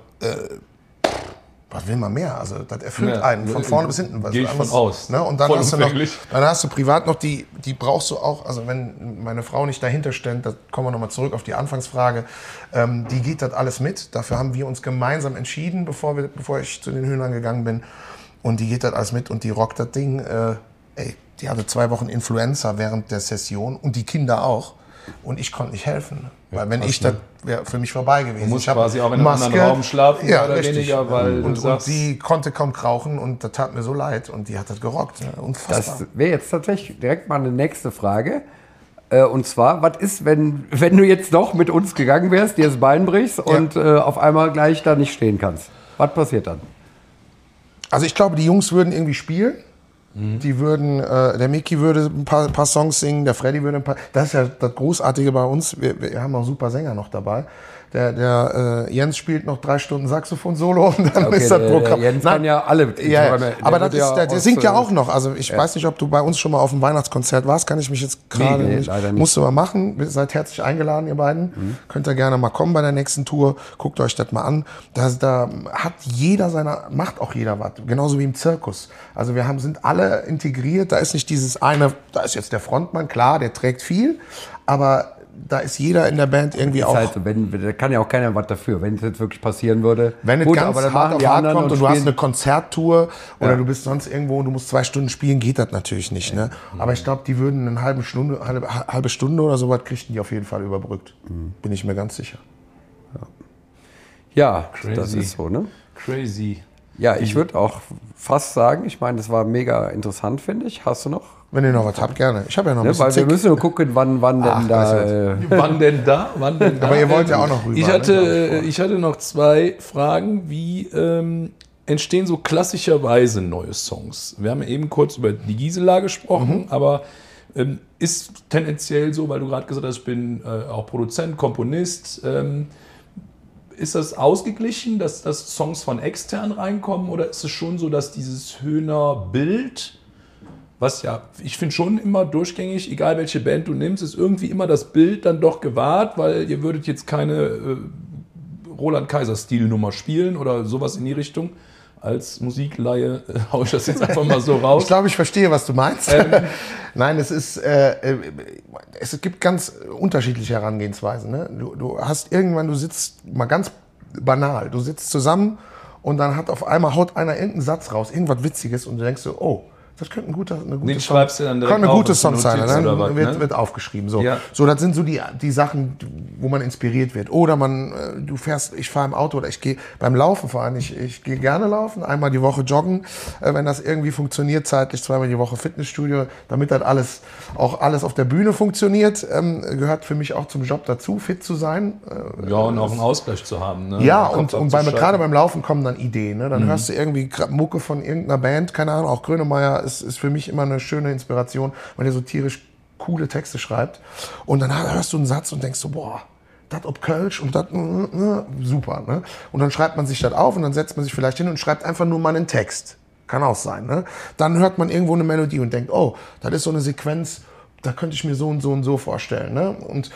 was will man mehr? Also das erfüllt einen von vorne bis hinten. Gehe ich von aus. Ne? Und dann hast du privat noch die brauchst du auch, also wenn meine Frau nicht dahinter steht, da kommen wir nochmal zurück auf die Anfangsfrage, die geht das alles mit. Dafür haben wir uns gemeinsam entschieden, bevor ich zu den Höhnern gegangen bin. Und die geht das alles mit und die rockt das Ding. Die hatte 2 Wochen Influenza während der Session und die Kinder auch. Und ich konnte nicht helfen. Weil wenn ich, das wäre für mich vorbei gewesen. Du musst quasi auch in einem anderen Raum schlafen, ja, oder richtig. Weniger, weil und sie konnte kaum krauchen und das tat mir so leid und die hat das gerockt. Ja, unfassbar. Das wäre jetzt tatsächlich direkt mal eine nächste Frage. Und zwar, was ist, wenn du jetzt doch mit uns gegangen wärst, dir das Bein brichst und auf einmal gleich da nicht stehen kannst? Was passiert dann? Also ich glaube, die Jungs würden irgendwie spielen. Die würden, der Micky würde ein paar Songs singen, der Freddy würde ein paar. Das ist ja das Großartige bei uns. Wir haben auch super Sänger noch dabei. Der Jens spielt noch 3 Stunden Saxophon-Solo und dann ist das Programm. Jens kann ja alle. Aber der singt ja auch noch. Also ich weiß nicht, ob du bei uns schon mal auf dem Weihnachtskonzert warst. Kann ich mich jetzt gerade nicht. Leider nicht. Musst du mal machen. Seid herzlich eingeladen, ihr beiden. Könnt ihr gerne mal kommen bei der nächsten Tour. Guckt euch das mal an. Da hat jeder macht auch jeder was. Genauso wie im Zirkus. Also sind alle integriert. Da ist nicht dieses eine, da ist jetzt der Frontmann, klar, der trägt viel. Aber da ist jeder in der Band irgendwie auch. Halt so, da kann ja auch keiner was dafür, wenn es jetzt wirklich passieren würde. Wenn es ganz hart auf hart kommt und du hast eine Konzerttour oder du bist sonst irgendwo und du musst 2 Stunden spielen, geht das natürlich nicht. Ne? Aber ich glaube, die würden eine halbe Stunde oder sowas kriegten die auf jeden Fall überbrückt. Bin ich mir ganz sicher. Ja, das ist so, ne? Crazy. Ja, ich würde auch fast sagen, ich meine, das war mega interessant, finde ich. Hast du noch? Wenn ihr noch was habt, gerne. Ich habe ja noch ein bisschen weil wir müssen nur gucken, wann denn da... Wann denn da? Aber ihr wollt ja auch noch rüber. Ich hatte noch 2 Fragen. Wie entstehen so klassischerweise neue Songs? Wir haben eben kurz über die Gisela gesprochen, aber ist tendenziell so, weil du gerade gesagt hast, ich bin auch Produzent, Komponist, ist das ausgeglichen, dass Songs von extern reinkommen, oder ist es schon so, dass dieses Höhner-Bild, was ja, ich finde schon immer durchgängig, egal welche Band du nimmst, ist irgendwie immer das Bild dann doch gewahrt, weil ihr würdet jetzt keine Roland-Kaiser-Stil-Nummer spielen oder sowas in die Richtung. Als Musikleihe haue ich das jetzt einfach mal so raus. Ich glaube, ich verstehe, was du meinst. Nein, es gibt ganz unterschiedliche Herangehensweisen. Ne? Du hast irgendwann, du sitzt mal ganz banal, du sitzt zusammen und dann haut einer irgendeinen Satz raus, irgendwas Witziges und du denkst so, oh, Das könnte eine gute Den schreibst du dann direkt kann eine auf, gute ist eine Songzeile, Notiz oder was, ne? ne? Wird aufgeschrieben. So. Ja. So, das sind so die Sachen, wo man inspiriert wird. Oder ich fahre im Auto oder ich gehe beim Laufen vor allem. Ich gehe gerne laufen, einmal die Woche joggen, wenn das irgendwie funktioniert, zeitlich zweimal die Woche Fitnessstudio, damit das alles auf der Bühne funktioniert, gehört für mich auch zum Job dazu, fit zu sein. Ja, und auch einen Ausgleich zu haben. Ne? Ja, und gerade beim Laufen kommen dann Ideen. Ne? Dann hörst du irgendwie Mucke von irgendeiner Band, keine Ahnung, auch Grönemeyer ist für mich immer eine schöne Inspiration, weil er so tierisch coole Texte schreibt. Und dann hörst du einen Satz und denkst so, boah, das ob Kölsch und das, super. Ne? Und dann schreibt man sich das auf und dann setzt man sich vielleicht hin und schreibt einfach nur mal einen Text. Kann auch sein. Ne? Dann hört man irgendwo eine Melodie und denkt, oh, das ist so eine Sequenz, da könnte ich mir so und so und so vorstellen. Ne? Und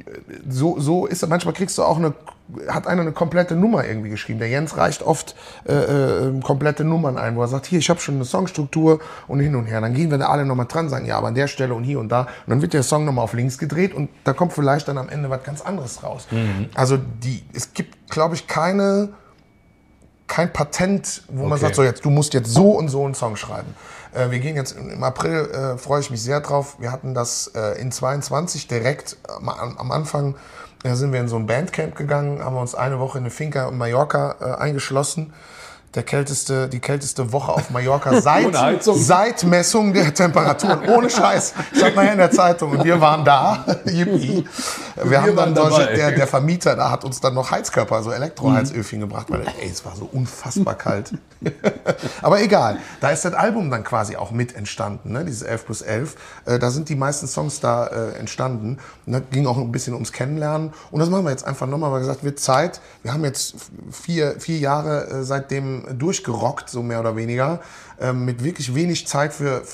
so ist es. Manchmal hat einer eine komplette Nummer irgendwie geschrieben. Der Jens reicht oft komplette Nummern ein, wo er sagt, hier, ich habe schon eine Songstruktur und hin und her. Dann gehen wir da alle nochmal dran, sagen, ja, aber an der Stelle und hier und da. Und dann wird der Song nochmal auf links gedreht und da kommt vielleicht dann am Ende was ganz anderes raus. Also es gibt, glaube ich, kein Patent, wo man sagt, so jetzt, du musst jetzt so und so einen Song schreiben. Wir gehen jetzt im April, freue ich mich sehr drauf. Wir hatten das in 22 direkt am Anfang, sind wir in so ein Bandcamp gegangen, haben wir uns eine Woche in eine Finca in Mallorca eingeschlossen. Die kälteste Woche auf Mallorca seit Messung der Temperaturen. Ohne Scheiß. Stand mal in der Zeitung und wir waren da. Yippie. Wir haben dann der Vermieter da hat uns dann noch Heizkörper, also Elektroheizöfchen gebracht, weil es war so unfassbar kalt. Aber egal, da ist das Album dann quasi auch mit entstanden, ne? Dieses 11+11. Da sind die meisten Songs da entstanden. Und das ging auch ein bisschen ums Kennenlernen. Und das machen wir jetzt einfach nochmal, weil gesagt, wird Zeit. Wir haben jetzt vier Jahre seitdem durchgerockt, so mehr oder weniger, mit wirklich wenig Zeit für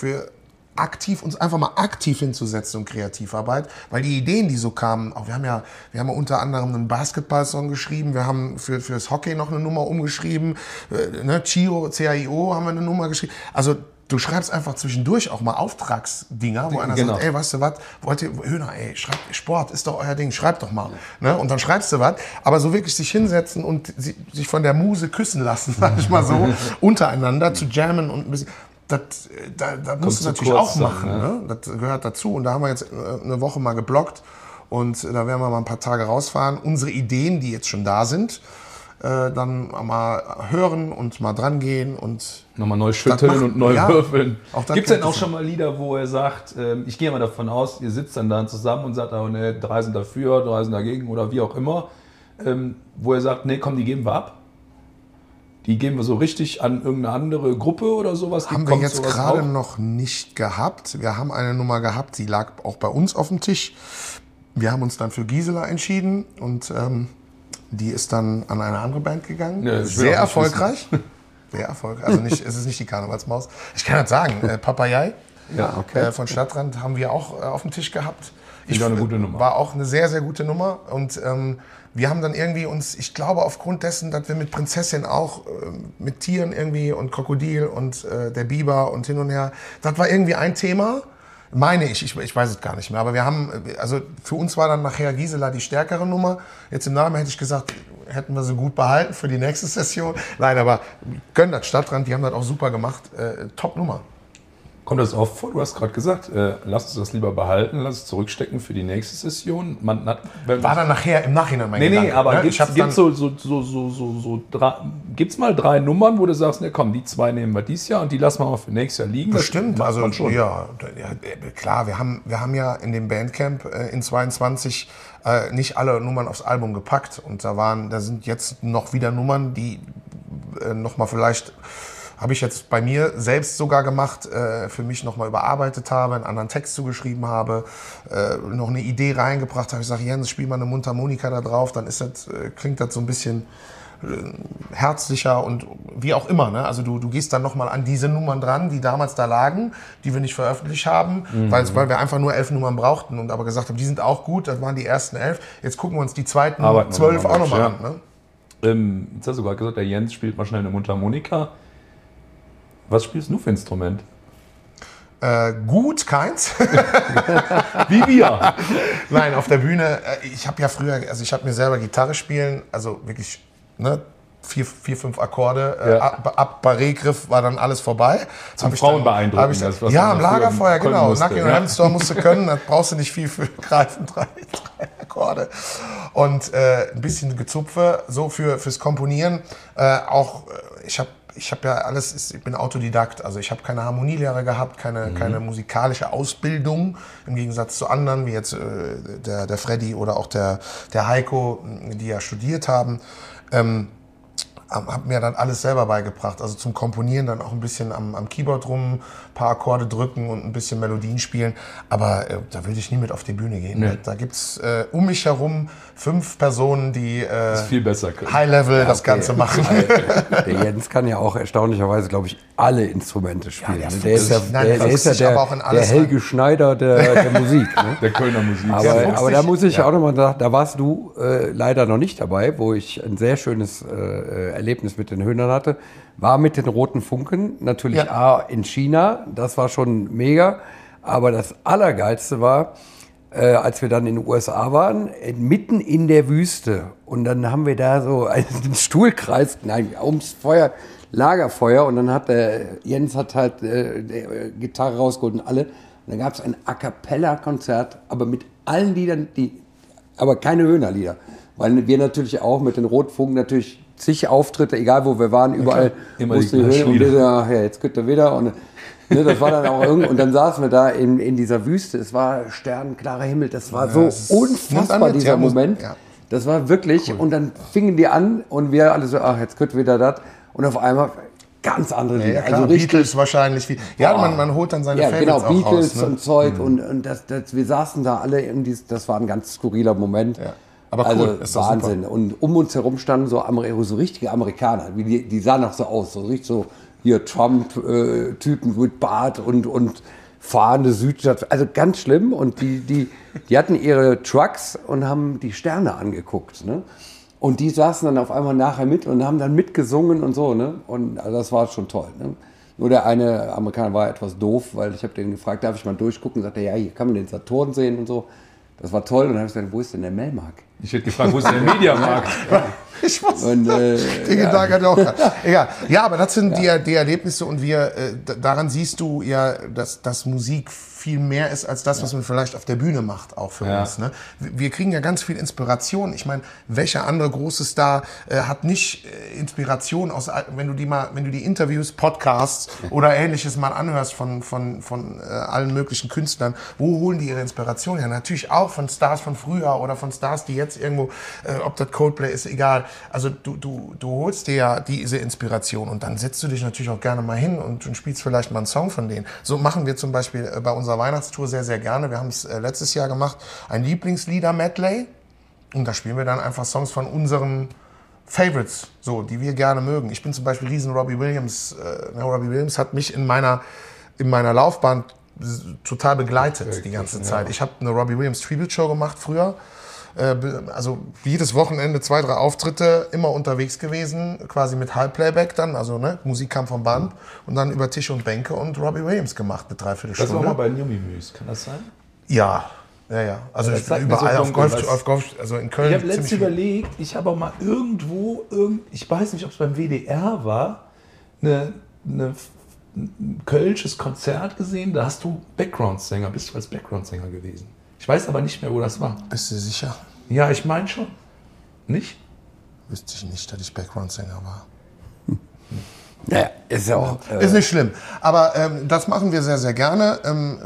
uns einfach mal aktiv hinzusetzen und Kreativarbeit, weil die Ideen, die so kamen, auch wir haben ja unter anderem einen Basketball-Song geschrieben, wir haben fürs Hockey noch eine Nummer umgeschrieben, ne, CIO haben wir eine Nummer geschrieben, also du schreibst einfach zwischendurch auch mal Auftragsdinger, wo einer sagt, ey, weißt du was, Höhner, ey, Sport ist doch euer Ding, schreibt doch mal. Ne? Und dann schreibst du was, aber so wirklich sich hinsetzen und sich von der Muse küssen lassen, sag ich mal so, untereinander zu jammen und ein bisschen, das musst du natürlich auch machen. Ne? Das gehört dazu und da haben wir jetzt eine Woche mal geblockt und da werden wir mal ein paar Tage rausfahren. Unsere Ideen, die jetzt schon da sind, dann mal hören und mal dran gehen und nochmal neu schütteln und neu würfeln. Gibt es denn auch sein. schon mal Lieder, wo er sagt, ich gehe mal davon aus, ihr sitzt dann zusammen und sagt, oh, ne, 3 sind dafür, 3 sind dagegen oder wie auch immer, wo er sagt, nee, komm, die geben wir ab? Die geben wir so richtig an irgendeine andere Gruppe oder sowas? Haben wir jetzt gerade noch nicht gehabt. Wir haben eine Nummer gehabt, die lag auch bei uns auf dem Tisch. Wir haben uns dann für Gisela entschieden und die ist dann an eine andere Band gegangen. Ja, sehr erfolgreich. Sehr erfolgreich. Also es ist nicht die Karnevalsmaus. Ich kann das sagen, Papayai von Stadtrand haben wir auch auf dem Tisch gehabt. Eine gute Nummer. War auch eine sehr, sehr gute Nummer. Und wir haben dann irgendwie uns, ich glaube aufgrund dessen, dass wir mit Prinzessin auch, mit Tieren irgendwie und Krokodil und der Biber und hin und her, das war irgendwie ein Thema. Meine ich weiß es gar nicht mehr. Aber wir haben, also für uns war dann nachher Gisela die stärkere Nummer. Jetzt im Namen hätte ich gesagt, hätten wir sie gut behalten für die nächste Session. Nein, aber können das Stadtrand, die haben das auch super gemacht. Top Nummer. Kommt das oft vor? Du hast gerade gesagt, lass uns das lieber behalten, lass es zurückstecken für die nächste Session. War dann nachher im Nachhinein mein Gedanke. Nee, aber gibt's mal 3 Nummern, wo du sagst, ne, komm, die 2 nehmen wir dieses Jahr und die lassen wir auch für nächstes Jahr liegen? Bestimmt, also schon. Ja, klar, wir haben ja in dem Bandcamp in 22 nicht alle Nummern aufs Album gepackt und da sind jetzt noch wieder Nummern, die nochmal vielleicht... Habe ich jetzt bei mir selbst sogar gemacht, für mich nochmal überarbeitet habe, einen anderen Text zugeschrieben habe, noch eine Idee reingebracht habe. Ich sage, Jens, spiel mal eine Mundharmonika da drauf, dann klingt das so ein bisschen herzlicher und wie auch immer. Ne? Also du gehst dann nochmal an diese Nummern dran, die damals da lagen, die wir nicht veröffentlicht haben, weil wir einfach nur 11 Nummern brauchten und aber gesagt haben, die sind auch gut, das waren die ersten 11. Jetzt gucken wir uns die zweiten 12 auch nochmal an. Ne? Jetzt hast du gerade gesagt, der Jens spielt mal schnell eine Mundharmonika. Was spielst du für ein Instrument? Gut, keins. Wie wir. Nein, auf der Bühne, ich habe ja früher, also ich habe mir selber Gitarre spielen, also wirklich, ne, 4, 5 Akkorde. Ab Barré-Griff war dann alles vorbei. Zum Frauen beeindruckend. Ja, am Lagerfeuer, genau. Knockin' Rhyme Store musst du können, da brauchst du nicht viel für greifen, 3 Akkorde. Und ein bisschen Gezupfe, so fürs Komponieren. Ich habe ja alles, ich bin Autodidakt, also ich habe keine Harmonielehre gehabt, keine musikalische Ausbildung, im Gegensatz zu anderen, wie jetzt der Freddy oder auch der Heiko, die ja studiert haben. Habe mir dann alles selber beigebracht, also zum Komponieren dann auch ein bisschen am Keyboard rum, ein paar Akkorde drücken und ein bisschen Melodien spielen, aber da würde ich nie mit auf die Bühne gehen. Nee. Da gibt's um mich herum 5 Personen, die das viel besser können. High-Level das Ganze machen. Der Jens kann ja auch erstaunlicherweise, glaube ich, alle Instrumente spielen. Ja, der ist der Helge Schneider der Musik. Ne? Der Kölner Musik. Aber da muss ich auch nochmal sagen, da warst du leider noch nicht dabei, wo ich ein sehr schönes Erlebnis mit den Höhnern hatte, war mit den Roten Funken, natürlich in China, das war schon mega, aber das Allergeilste war, als wir dann in den USA waren, mitten in der Wüste und dann haben wir da so einen Stuhlkreis, ums Feuer, Lagerfeuer und dann hat Jens halt Gitarre rausgeholt und alle, und dann gab es ein A-Cappella-Konzert, aber mit allen Liedern, aber keine Höhnerlieder, weil wir natürlich auch mit den Roten Funken natürlich zig Auftritte, egal wo wir waren, überall mussten wir hören und wieder, jetzt könnt ihr wieder und das war dann auch irgendwie, und dann saßen wir da in dieser Wüste, es war sternklarer Himmel, das war so unfassbar, dieser Moment, das war wirklich, und dann fingen die an und wir alle so, jetzt könnt ihr wieder das und auf einmal ganz andere Lieder. Ja, klar, also Beatles wahrscheinlich. Man holt dann seine Favorites auch Beatles raus, ne? und Zeug und wir saßen da alle das war ein ganz skurriler Moment. Ja. Aber also cool, ist Wahnsinn. Super. Und um uns herum standen so richtige Amerikaner. Die sahen auch so aus, so richtig so hier Trump-Typen mit Bart und fahrende Südstadt. Also ganz schlimm. Und die hatten ihre Trucks und haben die Sterne angeguckt. Ne? Und die saßen dann auf einmal nachher mit und haben dann mitgesungen und so. Ne? Und also das war schon toll. Ne? Nur der eine Amerikaner war etwas doof, weil ich habe den gefragt, darf ich mal durchgucken? Und sagte, ja, hier kann man den Saturn sehen und so. Das war toll. Und dann habe ich gesagt, wo ist denn der Melmark? Ich hätte gefragt, wo ist der Mediamarkt? Ich wusste. Den Gedanken hatte ich auch gerade. Egal. Ja, aber das sind die Erlebnisse und daran siehst du ja, dass Musik viel mehr ist als das, was man vielleicht auf der Bühne macht, auch für uns. Ne? Wir kriegen ja ganz viel Inspiration. Ich meine, welcher andere große Star hat nicht Inspiration aus, wenn du die Interviews, Podcasts oder Ähnliches mal anhörst von allen möglichen Künstlern, wo holen die ihre Inspiration her? Natürlich auch von Stars von früher oder von Stars, die jetzt irgendwo, ob das Coldplay ist, egal. Also du holst dir ja diese Inspiration und dann setzt du dich natürlich auch gerne mal hin und spielst vielleicht mal einen Song von denen. So machen wir zum Beispiel bei unserer Weihnachtstour sehr, sehr gerne. Wir haben es letztes Jahr gemacht, ein Lieblingslieder-Medley und da spielen wir dann einfach Songs von unseren Favorites, so, die wir gerne mögen. Ich bin zum Beispiel riesen Robbie Williams. Robbie Williams hat mich in meiner Laufbahn total begleitet die ganze Zeit. Ich habe eine Robbie Williams Tribute Show gemacht früher. Also jedes Wochenende 2, 3 Auftritte, immer unterwegs gewesen, quasi mit Halbplayback dann, also Musik kam vom Band und dann über Tische und Bänke und Robbie Williams gemacht eine Dreiviertelstunde. Das war mal bei Numi-Müs, kann das sein? Ja. Also ich bin überall auf Golf, also in Köln. Ich habe letztens überlegt, ich habe auch mal irgendwo, ich weiß nicht, ob es beim WDR war, ein kölsches Konzert gesehen, da hast du Background-Sänger, bist du als Background-Sänger gewesen. Ich weiß aber nicht mehr, wo das war. Bist du sicher? Ja, ich meine schon. Nicht? Wüsste ich nicht, dass ich Background-Sänger war. Naja, ist ja auch... ist nicht schlimm. Aber das machen wir sehr, sehr gerne,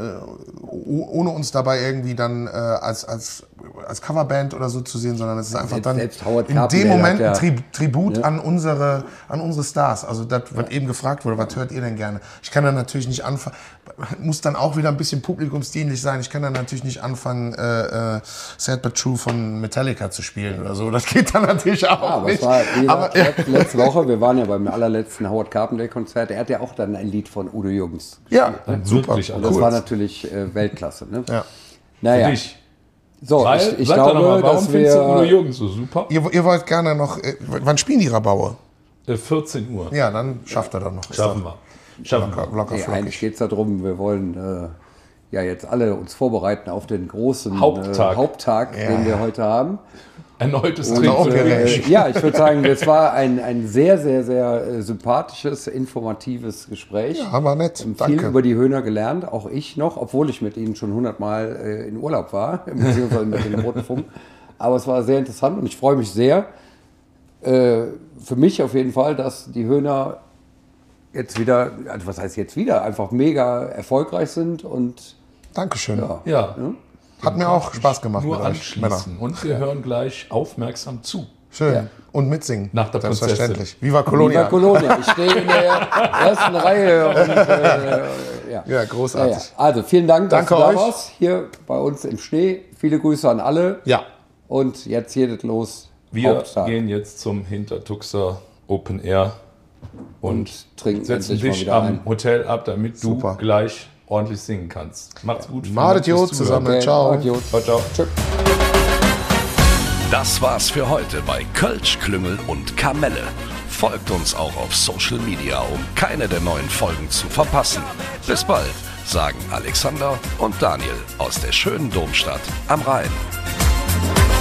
ohne uns dabei irgendwie dann als Coverband oder so zu sehen, sondern es ist einfach dann in dem Moment ein Tribut an unsere Stars. Also das, was eben gefragt wurde, was hört ihr denn gerne? Ich kann dann natürlich nicht anfangen, muss dann auch wieder ein bisschen publikumsdienlich sein. Ich kann dann natürlich nicht anfangen, Sad But True von Metallica zu spielen oder so. Das geht dann natürlich auch nicht. Aber letzte Woche, wir waren ja beim allerletzten Howard Carpendale-Konzert, er hat ja auch dann ein Lied von Udo Jürgens gespielt. Ja, super. Und das war natürlich Weltklasse. Ne? Ja. Naja. Für dich. So, ich glaube, warum findest du Udo Jürgens so super? Ihr wollt gerne noch, wann spielen die Rabaue? 14 Uhr. Ja, dann schafft er dann noch. Schaffen wir. Eigentlich geht es darum, wir wollen jetzt alle uns vorbereiten auf den großen Haupttag, den wir heute haben. erneutes Und, Trinken. ja, ich würde sagen, das war ein sehr, sehr, sehr sympathisches, informatives Gespräch. Ja, war nett. Viel Danke. über die Höhner gelernt, auch ich noch, obwohl ich mit ihnen schon 100 Mal in Urlaub war, beziehungsweise mit dem Roten Funk. Aber es war sehr interessant und ich freue mich sehr, für mich auf jeden Fall, dass die Höhner jetzt wieder, also was heißt jetzt wieder, einfach mega erfolgreich sind und Dankeschön. Ja. Hat mir auch Spaß gemacht Nur mit euch, Männer. anschließen. Und wir hören gleich aufmerksam zu. Schön. Ja. Und mitsingen. Nach der Selbstverständlich. Viva Colonia. Viva Colonia. Ich stehe in der ersten Reihe und ja. Ja, großartig. Ja. Also vielen Dank, dass Danke du da euch. warst, hier bei uns im Schnee. Viele Grüße an alle. Ja. Und jetzt geht es los. Wir Haupttag. gehen jetzt zum Hintertuxer Open Air und trinken setzen endlich mal dich wieder am ein. Hotel ab, damit Super. du gleich ordentlich singen kannst. Macht's gut. Vielen Madet Dank fürs Jo Zuhören. zusammen. Ciao. Adios. Ciao, ciao. Tschüss. Das war's für heute bei Kölsch, Klüngel und Kamelle. Folgt uns auch auf Social Media, um keine der neuen Folgen zu verpassen. Bis bald, sagen Alexander und Daniel aus der schönen Domstadt am Rhein.